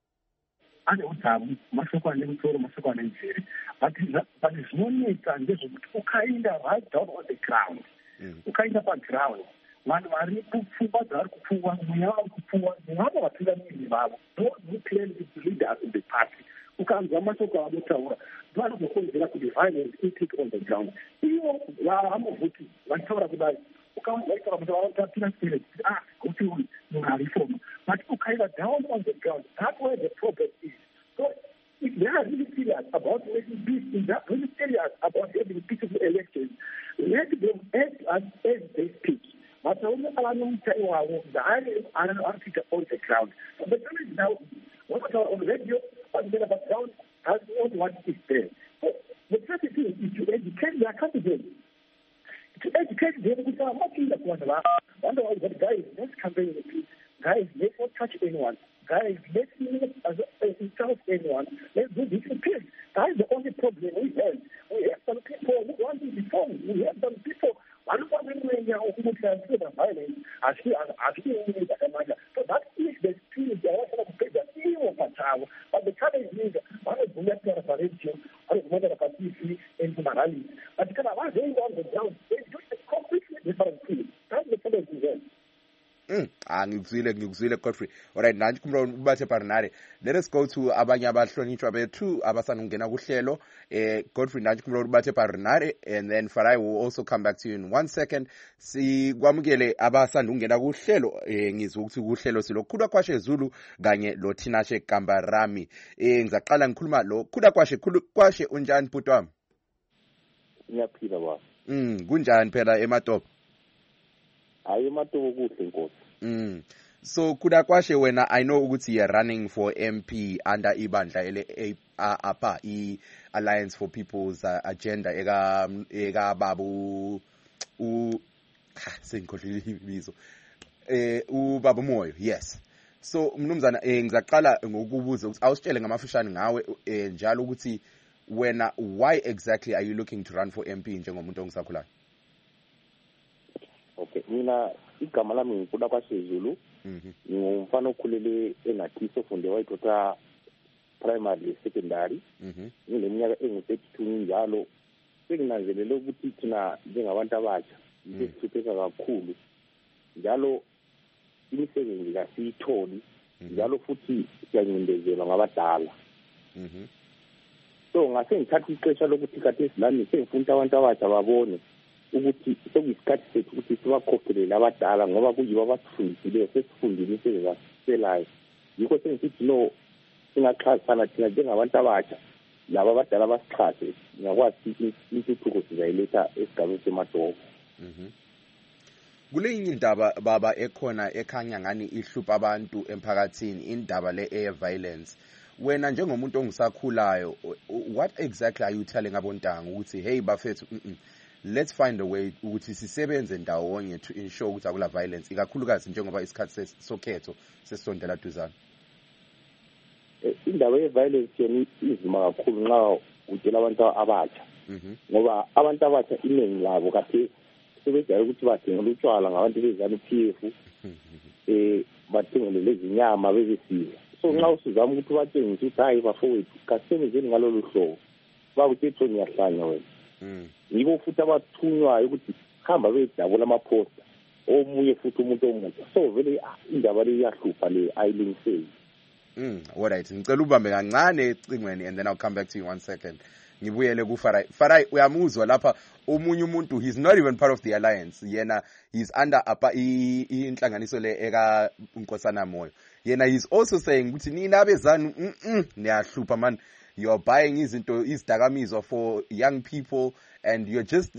ane udzamu mashoko ane musoro mashoko ane njere but but zvinonetsa ndezvekuti ukaenda right down on the ground ukaenda paground vanhu vari kupfungwa dzavari kupfungwa mweya vari kupfungwa nevamwe vatungamiri vavo those who claim to be leaders in the party ukanzwa mashoko avotaura vanozokonzera kuti violence itake on the ground ivo vamovhuti vachitaura kudai ukaitaura kuti vavatapira spirit ah kuti uyu munhu arifoma but ukaenda down on the ground that's where the problem is. So if they are really serious about making peace, if they are really serious about having peaceful elections, let them act as, as they speak. But only allowing the island are on the ground. So the problem is now, what are on radio, on the background, that's not what is there. So the first thing is to educate their candidates. To educate them, because I'm not in the one. Wonder why, guys, let's campaign the peace. Guys, let's not touch anyone. Guys, let's not insult anyone. Let's do this in peace. That is the only problem we have. We have some people who want to reform. We have some people who want to transfer the violence. As he is a commander. So that is the spirit that I want to pay the evil for child. But the challenge is, I don't know if you're a religion, I don't know if you're a P C in Somalia. But because I was going on the ground, they do a completely different thing. That's the problem we have. Mm. Ah, ngikuzwile ngikuzwile Godfrey. Alright, nanje kumrona ubathe Parinare. Let us go to abanye abahlonitshwa bethu abasanungena kuhlelo. Eh Godfrey nanje kumrona ubathe Parinare, and then Farai will also come back to you in one second. Si kwamukele abasandungena kuhlelo eh ngizwe ukuthi kuhlelo silokhula kwashe Zulu kanye lo Tinashe Kambarami. Eh ngizaqala ngikhuluma lo khula kwashe kwashe unjani butwami? Ngiyaphila baba. Mm, kunjani phela eMatopo? Hayi eMatopo kuhle Nkosi. Mm. So kuda kwashe wena I know ukuthi you are running for M P under ibandla ele apa I Alliance for People's uh, Agenda eka eka babu u sengikhohlile ibizo eh uBaba Moyo. Yes. So mnumzana eh ngizaqala ngokubuza ukuthi awusitshele ngamafishane ngawe eh, njalo ukuthi wena why exactly are you looking to run for M P njengomuntu ongisakhulayo? Okay, mina igama lami ngikuda kwashe Zulu. Mhm. Ngumfana okhulele eNathiso ofunde wayithatha primary secondary. Mhm. Ngileminyaka engu thirty-two njalo. Senginanzelele ukuthi thina njengabantu abasha sisiphetha kakhulu. Njalo imisebenzi kasiyitholi. Njalo futhi siyancindezelwa ngabadala. Mhm. So ngase ngithatha ixesha lokuthi kade silani sengifuna abantu abasha babone ukuthi sekuyisikhathi sethu ukuthi sibakhokhelele abadala ngoba kuyibo abasifundisileyo sesifundile imisebenzi aselayo. Yikho sengisithi no singaxhasana thina njengabantu abasha laba abadala basixhase ngakwazi intuthuko sizayiletha esigabeni seMatopo. Mhm. Kule indaba baba ekhona ekhanya ngani ihlupha abantu emphakathini indaba le air violence. Wena njengomuntu ongisakhulayo what exactly are you telling abontanga ukuthi hey bafethu mm -mm. Let's find a way ukuthi sisebenze ndawonye to ensure ukuthi akula violence ikakhulukazi njengoba isikhathi sokhetho sesondela duzana? Indaba ye violence yeni izima kakhulu nxa utshela abantu abatsha ngoba abantu abatsha iningi labo kade sebejayele ukuthi badingela utshwala ngabantu bezana P F eh badingele lezi nyama bebesidla. So nxa usizama ukuthi batshengise ukuthi hayi bafowethu kasebenzeni ngalolu hlobo bakuthetho ngiyahlanya wena. Mm. Yibo futhi abathunywayo ukuthi hamba beyidabula amaposta omunye futhi umuntu omuntu. So vele indaba le iyahlupha le ayilingiseli. Mm, alright. Ngicela ubambe kancane ecingweni and then I'll come back to you one second. Ngibuyele ku Farai. Farai uyamuzwa lapha omunye umuntu he's not even part of the alliance. Yena he's under apa inhlanganiso le eka Nkosana Moyo. Yena he's also saying ukuthi nina bezanu mm niyahlupha man. You're buying izinto izidakamizwa for young people and you're just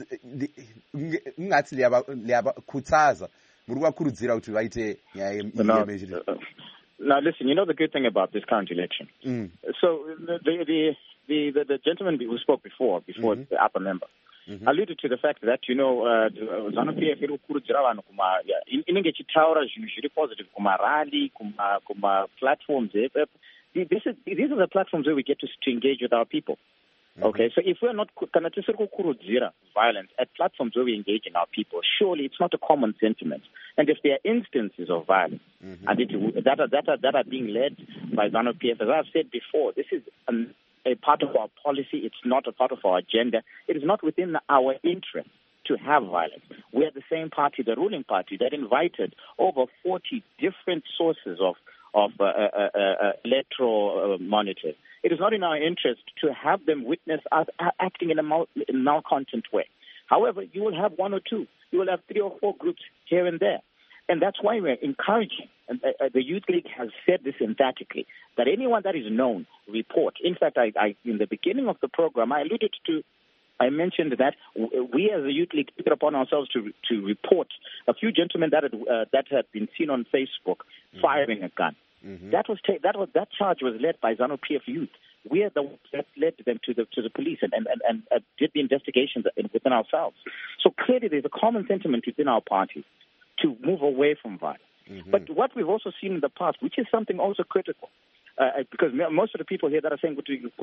ngathi liyabakhuthaza muri kwakhuludzira ukuthi bayithe ngiyaye. Now listen, you know the good thing about this current election. Mm. So the the, the the the gentleman who spoke before before mm-hmm. the upper member mm-hmm. alluded to the fact that you know ZANU P F iri kukurudzira vanhu kuma inenge chitaura zvinhu zviri positive kuma rally kuma kuma platforms. This is, these are the platforms where we get to, to engage with our people. Okay, so if we're not kana tisiri kukurudzira violence at platforms where we engage in our people, surely it's not a common sentiment. And if there are instances of violence mm-hmm. and it, that, are, that, are, that are being led by ZANU-P F, as I've said before, this is um, a part of our policy. It's not a part of our agenda. It is not within our interest to have violence. We are the same party, the ruling party, that invited over forty different sources of of uh, uh, uh, electoral uh, monitors. It is not in our interest to have them witness us acting in a mal- in malcontent way. However, you will have one or two. You will have three or four groups here and there. And that's why we're encouraging, and uh, the Youth League has said this emphatically, that anyone that is known, report. In fact, I, I, in the beginning of the program, I alluded to, I mentioned that we as a Youth League took it upon ourselves to to report a few gentlemen that had, uh, that had been seen on Facebook mm-hmm. firing a gun. Mm-hmm. That was ta- that was that charge was led by ZANU-P F Youth. We are the ones that led them to the to the police and and, and, and uh, did the investigations within ourselves. So clearly, there's a common sentiment within our party to move away from violence. Mm-hmm. But what we've also seen in the past, which is something also critical, uh, because most of the people here that are saying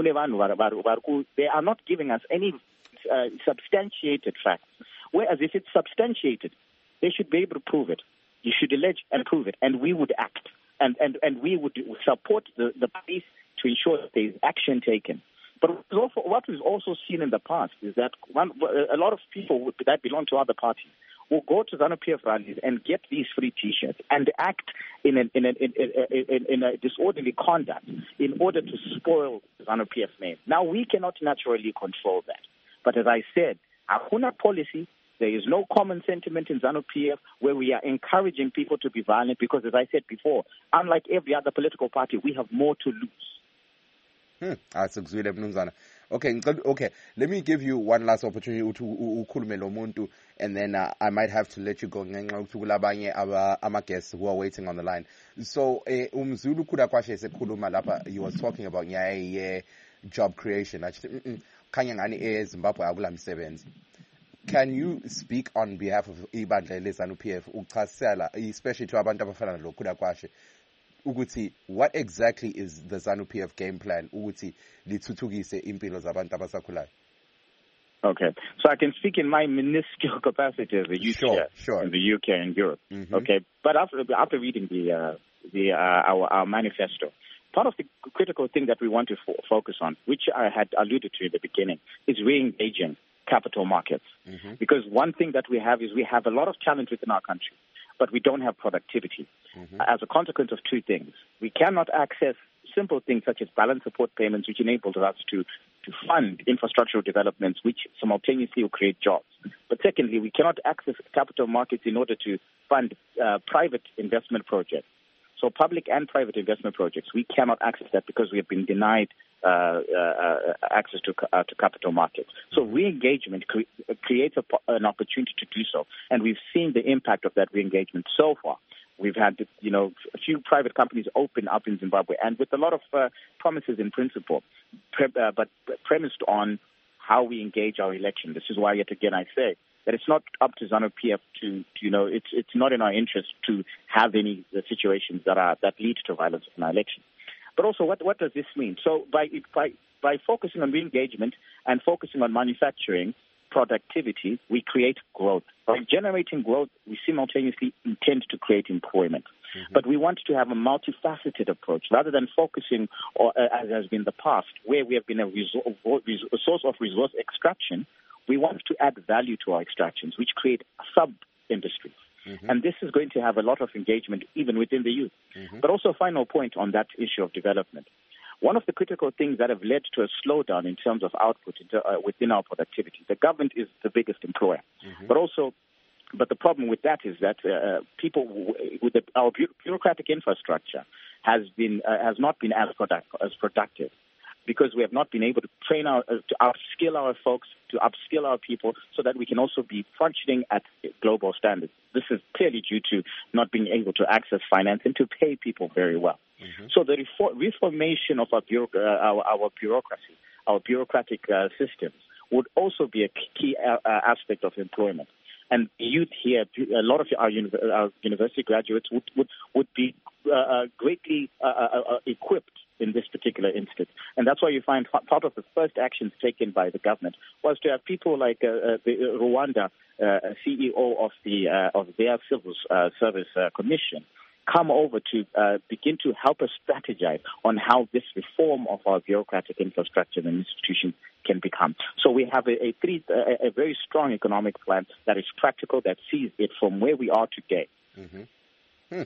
they are not giving us any uh, substantiated facts. Whereas if it's substantiated, they should be able to prove it. You should allege and prove it, and we would act. And, and, and we would support the, the police to ensure that there is action taken. But what we've also seen in the past is that one, a lot of people that belong to other parties will go to ZANU-P F rallies and get these free T-shirts and act in, an, in, an, in, in, in a disorderly conduct in order to spoil ZANU-P F name. Now, we cannot naturally control that. But as I said, hakuna policy. There is no common sentiment in ZANU-P F where we are encouraging people to be violent because, as I said before, unlike every other political party, we have more to lose. Hmm. Okay, okay. Let me give you one last opportunity to ukhulume lo muntu, and then uh, I might have to let you go ngenxa ukuthi kulabanye ama guests who are waiting on the line. So, umZulu kuda kwashe sekhuluma lapha, he was talking about yeah, job creation. Kanya ngani eZimbabwe akula msebenzi. Can you speak on behalf of ibandla leZANU-P F uchasela, especially to abantu abafana lo kuda kwashe, ukuthi what exactly is the ZANU-P F game plan ukuthi lithuthukise impilo zabantu abasakhulayo? Okay, so I can speak in my minuscule capacity as a youth sure, chair sure. in the U K and Europe. Mm-hmm. Okay, but after after reading the uh, the uh, our, our manifesto, part of the critical thing that we want to fo- focus on, which I had alluded to in the beginning, is re-engaging capital markets. Mm-hmm. Because one thing that we have is we have a lot of talent within our country, but we don't have productivity. Mm-hmm. As a consequence of two things. We cannot access simple things such as balance support payments, which enables us to, to fund infrastructural developments, which simultaneously will create jobs. But secondly, we cannot access capital markets in order to fund uh, private investment projects. So public and private investment projects, we cannot access that because we have been denied uh, uh, access to uh, to capital markets. So re-engagement cre- creates a, an opportunity to do so, and we've seen the impact of that re-engagement so far. We've had, you know, a few private companies open up in Zimbabwe, and with a lot of uh, promises in principle, pre- uh, but premised on how we engage our election. This is why, yet again, I say that it's not up to ZANU-P F to, to, you know, it's it's not in our interest to have any uh, situations that are that lead to violence in our election. But also, what what does this mean? So by by by focusing on re-engagement and focusing on manufacturing productivity, we create growth. By generating growth, we simultaneously intend to create employment. Mm-hmm. But we want to have a multifaceted approach rather than focusing, or, uh, as has been the past, where we have been a, resor- a source of resource extraction. We want to add value to our extractions, which create sub-industries. Mm-hmm. And this is going to have a lot of engagement even within the youth. Mm-hmm. But also a final point on that issue of development. One of the critical things that have led to a slowdown in terms of output into, uh, within our productivity, the government is the biggest employer. Mm-hmm. But also, but the problem with that is that uh, people with the, our bureaucratic infrastructure has been uh, has not been as product, as productive. Because we have not been able to train our, uh, to upskill our folks, to upskill our people, so that we can also be functioning at global standards. This is clearly due to not being able to access finance and to pay people very well. Mm-hmm. So the reform, reformation of our, bureau, uh, our, our bureaucracy, our bureaucratic uh, systems, would also be a key uh, aspect of employment. and youth here, a lot of our, uni- our university graduates would would would be uh, greatly uh, uh, equipped in this particular instance. And that's why you find part of the first actions taken by the government was to have people like uh, uh, the Rwanda uh, C E O of the uh, of their civil uh, service uh, commission come over to uh, begin to help us strategize on how this reform of our bureaucratic infrastructure and institutions can become. So we have a, a, three, a, a very strong economic plan that is practical, that sees it from where we are today. Mm-hmm. Hmm.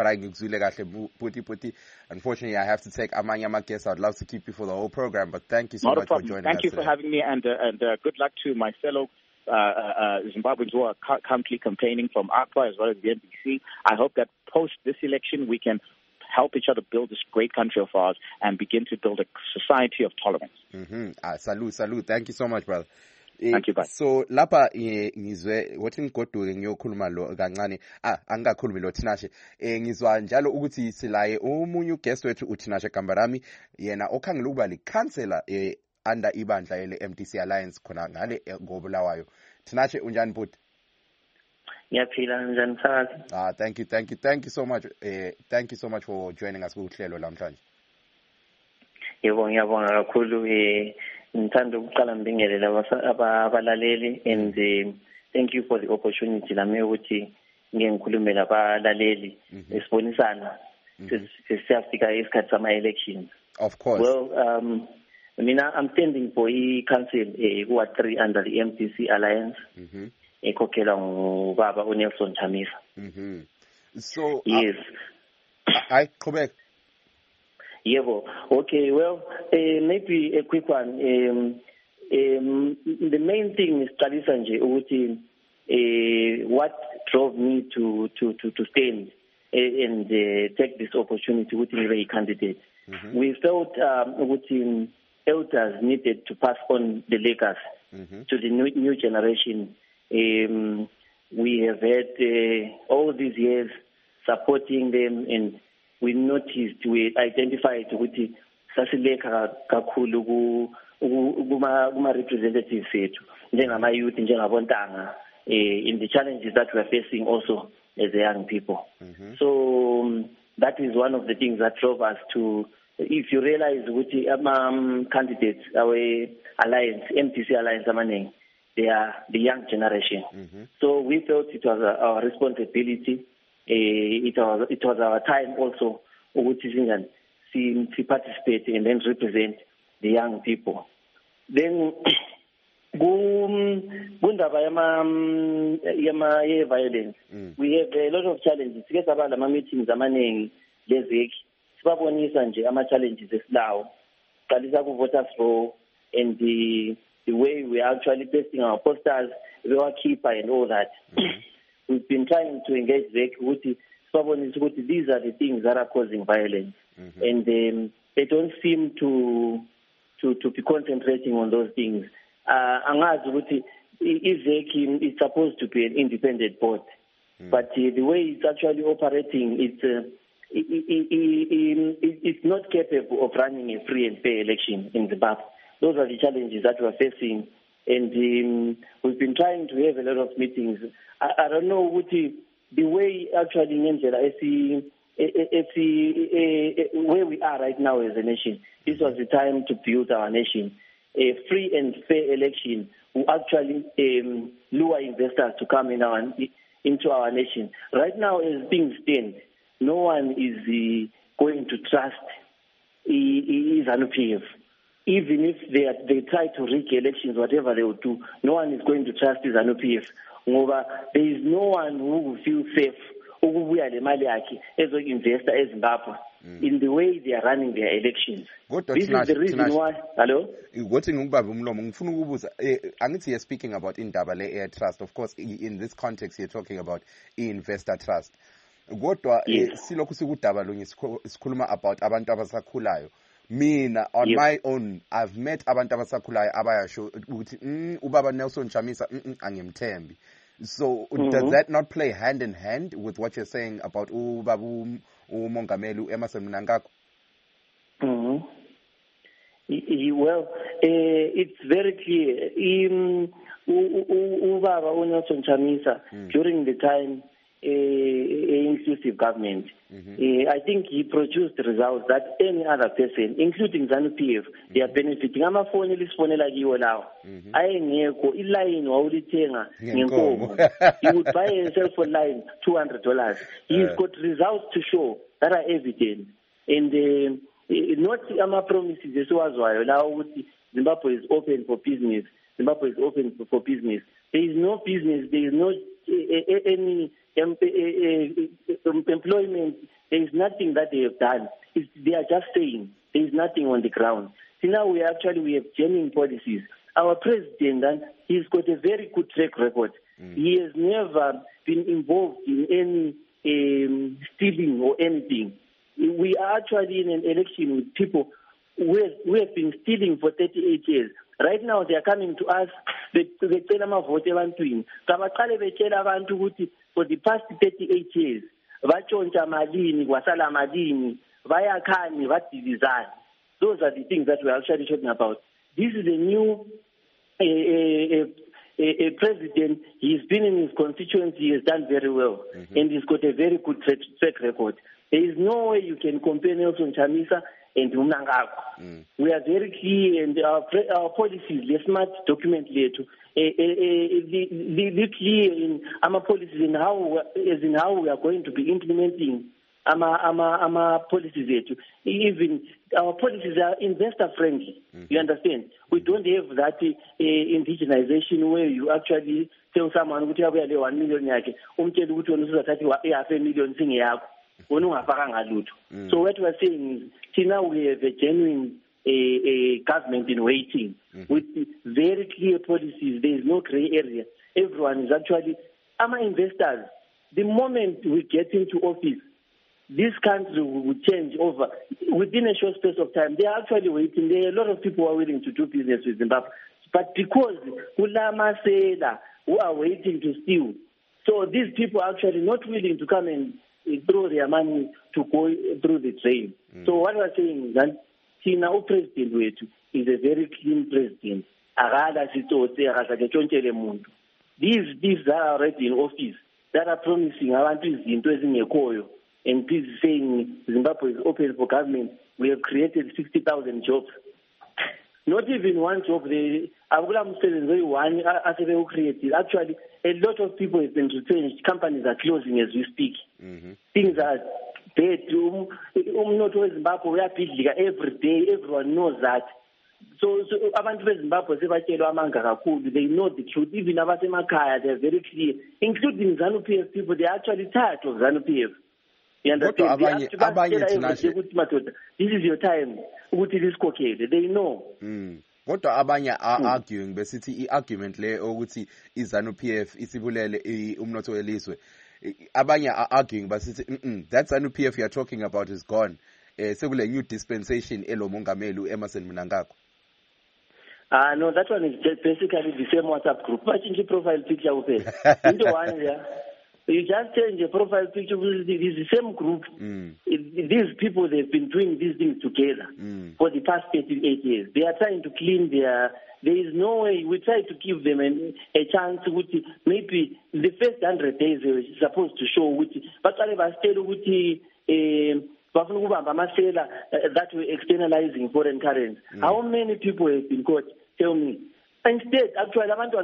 Unfortunately, I have to take Amanya guest. I'd love to keep you for the whole program, but thank you so Not much a problem. for joining thank us. Thank you today. for having me, and uh, and uh, good luck to my fellow uh, uh, Zimbabweans who are cu- currently campaigning from ACWA as well as the N B C. I hope that post this election we can help each other build this great country of ours and begin to build a society of tolerance. Mm-hmm. Ah, salute, salute. Thank you so much, brother. Thank you, bye. So lapha ngizwe wathi ngigoduke ngiyokhuluma lo kancane ah angakhulumi lo Tinashe eh ngizwa njalo ukuthi silaye umunye uguest wethu uTinashe Gambarami yena okhangela ukuba licounselor eh under ibandla ele M D C Alliance khona ngale ngobulawayo. Tinashe unjani bhuti? Ngiyaphila njani msakazi? Ah thank you thank you thank you so much eh thank you so much for joining us kuhlelo namhlanje. Yebo ngiyabonga kakhulu eh ngithanda ukuqala ngibingelele abalaleli and uh, thank you for the opportunity lami ukuthi ngeke ngikhulume labalaleli esibonisana sesiyafika isikhathi sama elections. Of course. Well, um mina I'm standing for i-council eh ku three under the M D C Alliance. Mhm. Ekhokhelwa ngubaba uNelson Chamisa. Mhm. So yes. I qhubeka. Yebo. Okay, well, uh, maybe a quick one. Um, um, the main thing is Talisa nje ukuthi uh, what drove me to to to, to stand uh, and uh, take this opportunity with a candidate. Mm-hmm. We felt ukuthi um, elders needed to pass on the legacy mm-hmm. to the new, new generation. Um, we have had uh, all these years supporting them, and we noticed, we identified ukuthi sasileka kakhulu kuma kuma representatives ethu njengama youth njengabontanga eh in the challenges that we are facing also as young people. Mm-hmm. So um, that is one of the things that drove us to, if you realize ukuthi um, candidates our alliance M D C Alliance amaningi they are the young generation. Mm-hmm. So we felt it was a, our responsibility. Uh, it was it was our time also to see participate and then represent the young people. Then kundaba yama yama violence we have a lot of challenges. Sike saba lama meetings amaningi lezeki sibabonisa nje ama challenges esilawo qalisa ku voters roll and the the way we are actually testing our posters, our keeper and all that. Mm-hmm. We've been trying to engage them with these are the things that are causing violence. Mm-hmm. And um, they don't seem to to to be concentrating on those things. Angazi ukuthi I-V E C is supposed to be an independent board. Mm-hmm. But uh, the way it's actually operating, it's uh, it, it, it, it, it's not capable of running a free and fair election in Zimbabwe. Those are the challenges that we're facing, and um, we've been trying to have a lot of meetings. I, I don't know what the, the way actually where we are right now as a nation. This was the time to build our nation. A free and fair election will actually um, lure investors to come in our, into our nation. Right now, as things stand, no one is uh, going to trust ZANU P F. Even if they are, they try to rig elections, whatever they will do, no one is going to trust ZANU P F. There is no one who will feel safe as an investor as Zimbabwe mm. in the way they are running their elections. This is the reason why. Hello? You're speaking about indaba le-air trust. Of course, in this context, you're talking about investor trust. Kodwa silokhu sikudaba lo ngisikhuluma about abantu abasakhulayo. Mina on yep. my own I've met abantu abasakhulayo abayasho ukuthi ubaba Nelson Chamisa angimthembi. So mm-hmm. does that not play hand in hand with what you're saying about ubaba uMongameli Emmerson Mnangagwa? Mm-hmm. Well, uh, it's very clear. Um, ubaba uNelson Chamisa during the time a inclusive government. Mm-hmm. uh, I think he produced results that any other person, including ZANU-P F, mm-hmm. they are benefiting. Amafoni lisifonela kiwo lawo. Ayengekho iline wawulithenga ngenkomo. You would buy a cell phone line two hundred dollars. He's uh. got results to show that are evident. And uh, not ama promises esiwazwayo lawo ukuthi Zimbabwe is open for business. Zimbabwe is open for, for business. There is no business. There is no uh, any um, uh, uh, employment. There is nothing that they have done. It's, they are just saying there is nothing on the ground. See, now we actually we have genuine policies. Our president, and he's got a very good track record. Mm. He has never been involved in any um, stealing or anything. We are actually in an election with people who have, who have been stealing for thirty-eight years. Right now, they are coming to us. They they tell them vote ebantwini. Kabaqale betshela abantu ukuthi for the past thirty-eight years, batshontsha malini, kwasala malini, bayakhani, badivizana. Those are the things that we are actually talking about. This is a new a, a, a, a president. He's been in his constituency. He has done very well, mm-hmm. and he's got a very good track, track record. There is no way you can compare Nelson Chamisa and Mnangagwa. Mm. We are very clear, and our our policies, the smart document later, be clear in our policies in how as in how we are going to be implementing our our our policies later. Even our policies are investor friendly. Mm-hmm. You understand? We don't have that uh, indigenization where you actually tell someone ukuthi abuya le one million yakhe umtshela ukuthi wena uzathatha half a million singeyakho. Mm. So what we're saying is, now we have a genuine a, a government in waiting mm-hmm. with very clear policies. There is no gray area. Everyone is actually, our investors, the moment we get into office, this country will change over within a short space of time. They are actually waiting. There are a lot of people who are willing to do business with Zimbabwe. But because Ulama Sela who are waiting to steal, so these people are actually not willing to come and throw their money to go through the train. Mm. So what we're saying is that Tina President Wetu is a very clean president. These these are already in office that are promising abantu izinto ezingekhoyo and this is saying Zimbabwe is open for government. We have created sixty thousand jobs. Not even one job. They one created. Actually, a lot of people have been retrenched. Companies are closing as we speak. Mm-hmm. Things are bad. Every day, everyone knows that. So, so abantu beZimbabwe sebatshelwa amanga kakhulu. They know the truth. Even abasemakaya, they are very clear. Including ZANU-P F people, they are actually tired of ZANU-P F. You understand? This is your time. They know. Mm. Kodwa abanye are arguing besithi i-argument le ukuthi iZANU-P F isibulele umnotho welizwe. Abanye are arguing besithi that ZANU-P F you are talking about is gone. Eh sekule new dispensation elomongameli uEmmerson Mnangagwa. Ah no, that one is just basically the same WhatsApp group. Change the profile picture uphela. Into one there. You just change the profile picture. It's the same group. Mm. It, these people, they've been doing these things together mm. for the past thirty-eight years. They are trying to clean their... There is no way. We try to give them an, a chance. Which maybe the first one hundred days they were supposed to show. Which, but I was telling you, that we're externalizing foreign currency. Mm. How many people have been caught? Tell me. Instead, actually,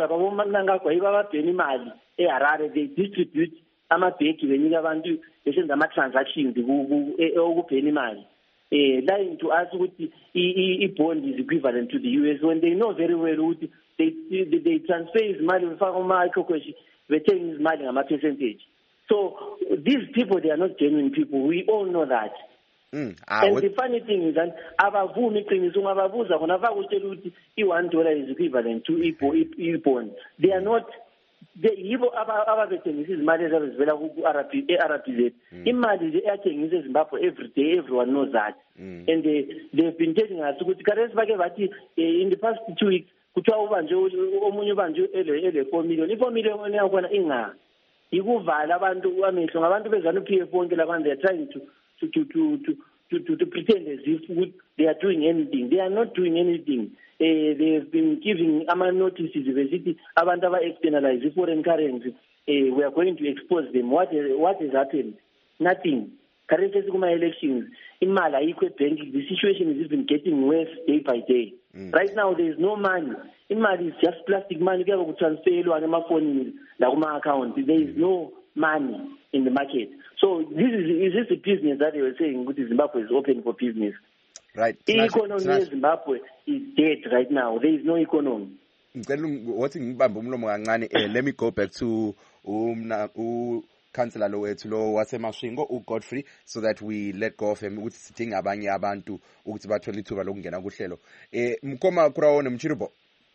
they distribute amabheki benika abantu besenza ama-transactions okupeni imali. Lying to us ukuthi i-bond is equivalent to the U S when they know very well ukuthi they, they, they transfer izimali befaka uma-ecoqueshi bethenga izimali ngama-percentage. So these people, they are not genuine people. We all know that. Mm, and what? The funny thing is that abavumi iqiniso ungababuza khona bakutshela ukuthi i-one dollar is equivalent to i-bond. They are not. Yibo ababethengisa izimali ezivela ku-R P Z. Imali eyathengisa eZimbabwe every day, everyone knows that. Mm. And they, they've been telling us ukuthi kare sibake bathi in the past two weeks kuthiwa ubanje omunye ubanje ele four million. I-four million yakhona inga ikuvala abantu amehlo ngabantu beZANU-P F bonke labantu they are trying to to to to to, to, to pretend as if they are doing anything. They are not doing anything. Uh, they have been giving ama notices university abantu aba-externalize foreign currency. Uh, we are going to expose them. What, what has happened? Nothing. Currently, elections, in Malay, banking, the situation is even getting worse day by day. Mm. Right now, there is no money. In Mali, it's just plastic money. You have to transfer on my phone, my account. There is no money in the market. So this is is this a business that they were saying? Which Zimbabwe is open for business. Right. The economy in Zimbabwe is dead right now. There is no economy. Let me go back to um, Councillor Lowethu lo waseMasvingo uGodfrey, so that we let go of him ukuthi sidinga abanye abantu ukuthi bathole ithuba lokungena kuhlelo. Eh mkoma kurawona mchiribo.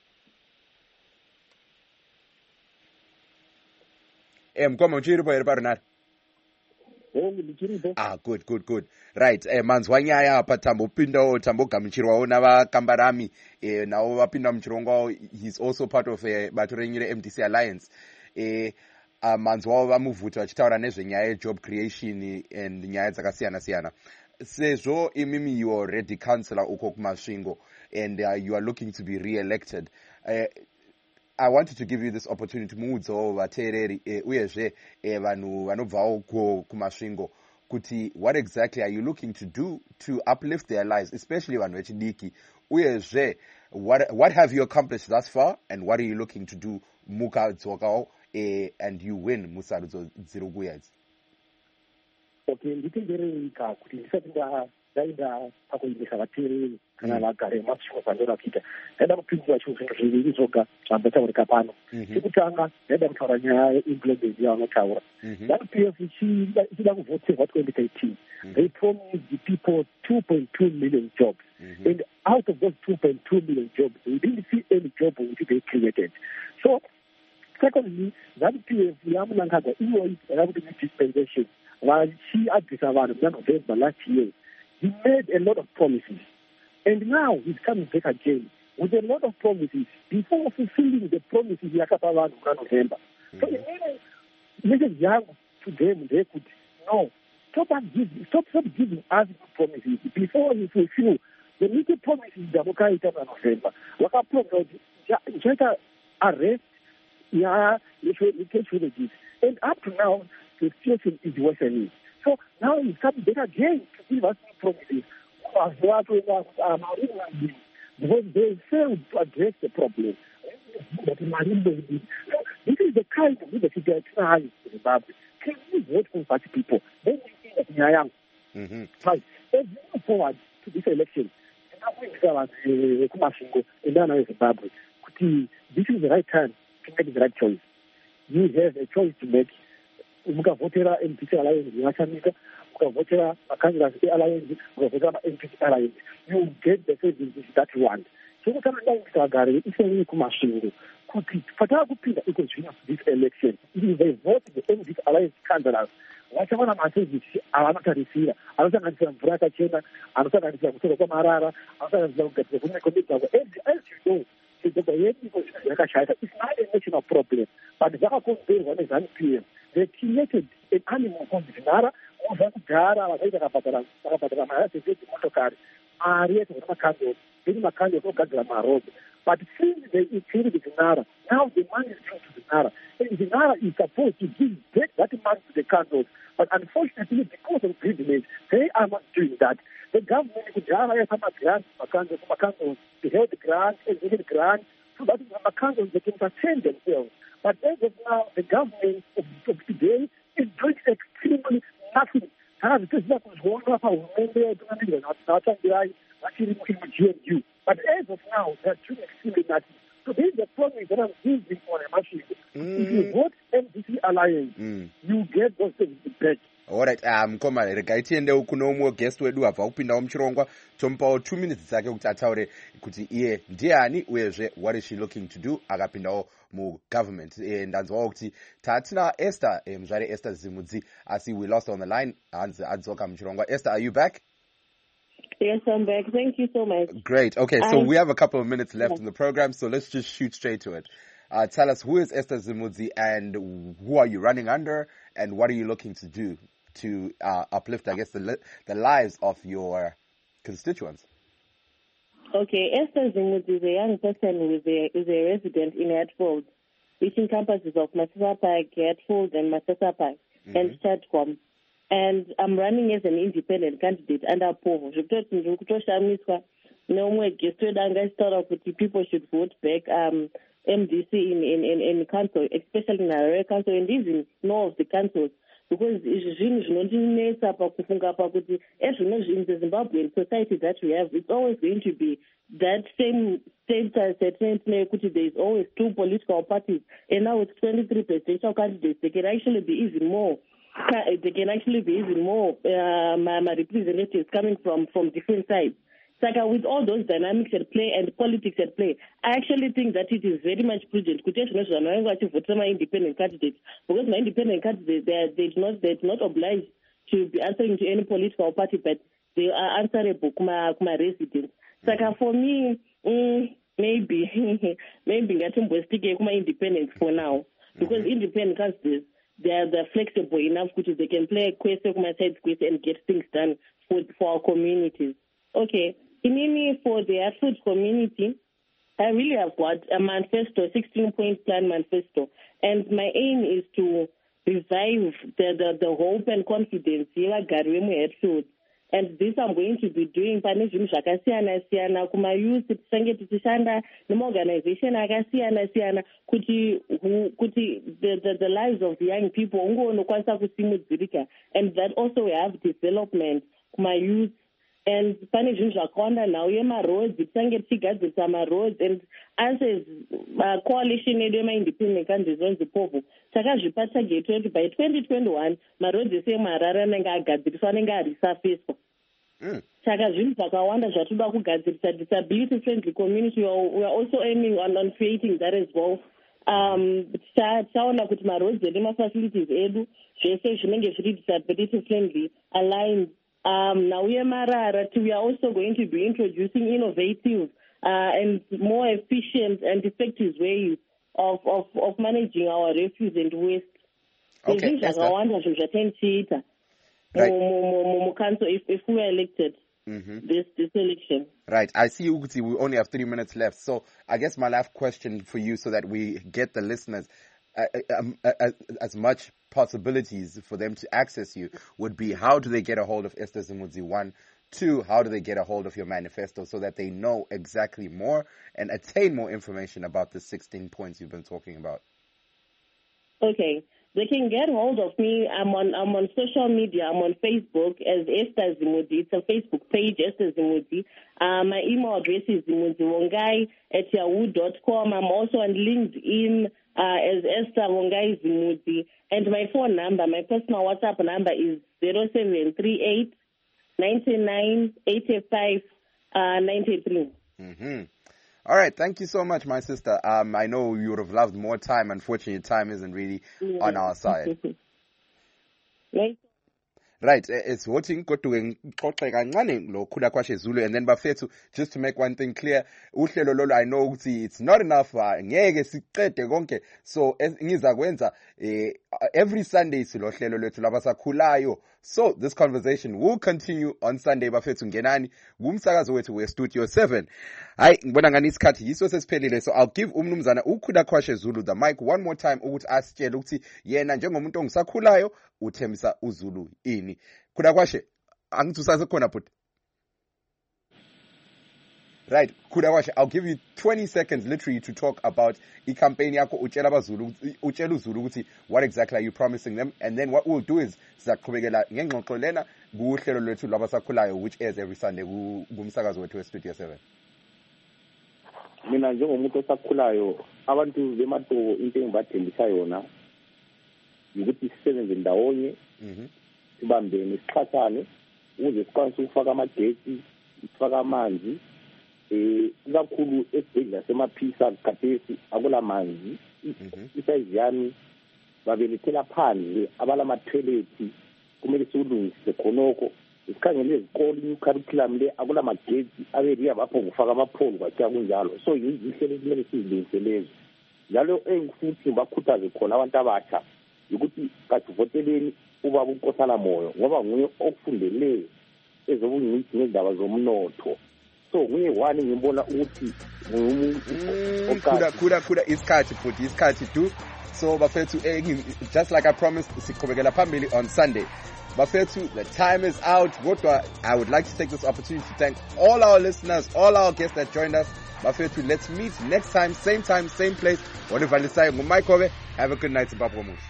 Eh mkoma mchiribo eri parinari. Oh mchiribo. Ah good good good. Right. Eh manzwa nyaya apa tambo pinda tambo gamuchirwawo navakambarami eh nawo vapinda muchirongo. He's also part of eh batorenyire M D C Alliance. Eh Uh, manzwa vamuvhuta vachitaura nezvenyaya yejob creation and nyaya dzakasiyana siyana. Sezvo imimi you are already councillor uko kuMasvingo and uh, you are looking to be re-elected. Uh, I wanted to give you this opportunity muudzawo vateereri uh, uyezve uh, vanhu vanobvawo kuMasvingo kuti what exactly are you looking to do to uplift their lives, especially vanhu vechidiki. Uyezve what, what have you accomplished thus far and what are you looking to do muka dzokawo Uh, and you win musarudzo dziri kuuya idzi. Okay, nditendererika kuti ndisati ndaenda pakuendesa vateereri kana vagare Masvingo zvandora kuita. Ndaida kupindura chinhu zvinhu zviviri zvoga zvambotaurika pano. Chekutanga ndaida kutaura nyaya yeemployment yavanotaura. Zanu P F ichida kuvhoterwa twenty thirteen. They promised the people two point two million jobs. Mm-hmm. And out of those two point two million jobs, we didn't see any job which they created. So secondly, that P F yamunangagwa iyoyi yakakuti dispensation vachiadzisa vanhu muna November last year. He made a lot of promises, and now he's coming back again with a lot of promises before fulfilling the promises yakapa vanhu muna November. So the message yangu to them, they could no stop giving stop stop giving us promises before you fulfill the little promises damakaita muna November. Wakapromise jaita arrest. Yeah, you can show the gifts. And up to now, the situation is worsening. So now he's coming back again to give us promises. Because they failed to address the problem. So this is the kind of leadership that is in Zimbabwe. Can we vote for such people? Then we see that we are young. Right. As we move forward to this election, this is the right time to make the right choice. You have a choice to make. Mukavotera M P C Alliance, Yachamika, Mukavotera Makangas Alliance, Mukavotera M P C Alliance. You get the services that you want. So what I'm saying is that it's a really Kumashingo. Fatagupina equals this election. If they vote the M P C Alliance candidates, whatever I'm saying is Alamatarisira, Alasan Brata Chena, Alasan Marara, Alasan Committee, as you know. It's not a national problem, but they created an animal called Zinara, Gara, Gara, but since they created Zinara, now the money is going to Zinara. And Zinara is supposed to give back that money to the councils, but unfortunately, because of privilege, they are not doing that. The government could have some grants, to help the grants and even grants, so that the councils they can sustain themselves. But as of now, the government of, of today is doing extremely nothing. But as of now, they're doing extremely nothing. So this is the problem that I'm using for a machine. Mm. If you vote M D C Alliance, mm. you get those things back. Alright, um, koma rega tiende kuno umwe guest wedu abva kupindawo muchirongwa tomupawo two minutes dzake kuti ataure kuti iye ndiani uyezve what is she looking to do akapindawo mugovernment. E, ndanzwawo kuti tatina Esther e, mzvare Esther Zimudzi asi we lost on the line hanzi adzoka muchirongwa. Esther, are you back? Yes, I'm back. Thank you so much. Great. Okay, so I, we have a couple of minutes left yeah. in the program, so let's just shoot straight to it. Uh, tell us, who is Esther Zimudzi and who are you running under and what are you looking to do to uh, uplift, I guess, the li- the lives of your constituents? Okay, Esther Zimuzi is a young person who is a, is a resident in Hatfield, which encompasses of Masasa Park, Hatfield, and Masasa Park, mm-hmm. and Chatcom. And I'm running as an independent candidate under Povo. People should vote back um, M D C in, in, in, in council, especially in our council, and even more of the councils. Because in the Zimbabwean society that we have, it's always going to be that same same equity. There is always two political parties, and now it's twenty-three presidential candidates. They can actually be even more. They can actually be even more. Uh, my, my representatives coming from from different sides. So with all those dynamics at play and politics at play, I actually think that it is very much prudent to vote for my independent candidates, because my independent candidates, they are, they're not they're not obliged to be answering to any political party, but they are answerable to my, my residents. So for me, mm, maybe maybe ngathi stick my independent for now, because mm-hmm. independent candidates, they are they're flexible enough because they can play a question my side quiz and get things done for for our communities. Okay. In for the Hatfield community, I really have got a manifesto, sixteen-point plan manifesto, and my aim is to revive the, the, the hope and confidence in Hatfield. And this I'm going to be doing panizvim zvakasiyana siyana kuma youth tisange tichishanda nemaorganization akasiyana siyana kuti kuti the, the the lives of young people ungonokwanisa kusimudzirika, and that also we have development kuma youth. And pane zvinhu zvakawanda now yemaroads tisange tichigadzirisa maroads, and as a coalition yedu yemaindependent candidates onzi Povo takazvipa target kuti by twenty twenty-one maroads ese emuharare anenge agadziriswa anenge arisafiswa. Saka zvinhu zvakawanda zvatoda kugadzirisa disability friendly community. We are also aiming on, on creating that as well. Um, taona kuti maroads edu mafacilities edu zvese zvinenge zviri disability friendly aligned. Um, now we are also going to be introducing innovative uh, and more efficient and effective ways of, of, of managing our refuse and waste. Okay, so right. if, if we are elected mm-hmm. this, this election. Right. I see, Uguti, we only have three minutes left. So I guess my last question for you, so that we get the listeners uh, um, uh, uh, as much possibilities for them to access you, would be, how do they get a hold of Esther Zimuzi? One. Two, how do they get a hold of your manifesto so that they know exactly more and attain more information about the sixteen points you've been talking about? Okay. They can get hold of me. I'm on I'm on social media. I'm on Facebook as Esther Zimuzi. It's a Facebook page, Esther Zimuzi. Uh, my email address is zimuziwongai at yahoo dot com. I'm also on LinkedIn uh, as Esther Wongai Zimuzi. And my phone number, my personal WhatsApp number is zero seven three eight nine nine eight five nine three. Mm-hmm. All right. Thank you so much, my sister. Um, I know you would have loved more time. Unfortunately, time isn't really yeah. on our side. Right, it's voting kodwa ngixoxe kancane lo khula kwashe Zulu, and then bafethu, just to make one thing clear, uhlelo lolo I know ukuthi it's not enough, ngeke siqede konke, so ngizakwenza every Sunday silo hlelo lethu labasakhulayo. So this conversation will continue on Sunday. Bafethu ngenani kumsakazo wethu we Studio seven. Hayi ngibona ngani isikhathi yiso sesiphelile, so I'll give umnumzana ukhula kwashe Zulu the mic one more time ukuthi asitshele ukuthi yena njengomuntu ongisakhulayo uthembisa uZulu ini. Kuda kwashe angithi usasekhona but right, kuda kwashe, I'll give you twenty seconds literally to talk about the campaign yakho utshela abaZulu utshela uZulu ukuthi what exactly are you promising them, and then what we'll do is sizaqhubekela ngengxoxo lena kuhlelo lwethu labasakhulayo which airs every Sunday kumsakazo wethu we Studio seven. Mina njengomuntu osakhulayo abantu bematowo into engibathembisa yona ukuthi sisebenze ndawonye, mhm, sibambene sixhasane ukuze sikwazi ukufaka amagetsi, sifaka amanzi, eh kakhulu esibhedlela semaphisa khathesi akula manzi, isize yami babelethela phandle abalama toilet kumele siulungise khonoko, isikhangele izikole new curriculum le akula magetsi abeliya bapho ukufaka amapholo kwathi kunjalo, so yizihlelo kumele sizilungise lezo njalo engifuthi bakhuthaze khona abantu abatsha ukuthi kasivoteleni ubaba unkosana moyo ngoba nguye okufundele ezobungcisi ngezindaba zomnotho so nguye wani ngibona ukuthi kuda kuda kuda isikhathi futhi isikhathi tu so bafethu just like I promised siqhubekela phambili on Sunday. Bafethu, the time is out. Kodwa, I would like to take this opportunity to thank all our listeners, all our guests that joined us. Bafethu, let's meet next time, same time, same place. Have a good night, Zimbabwe.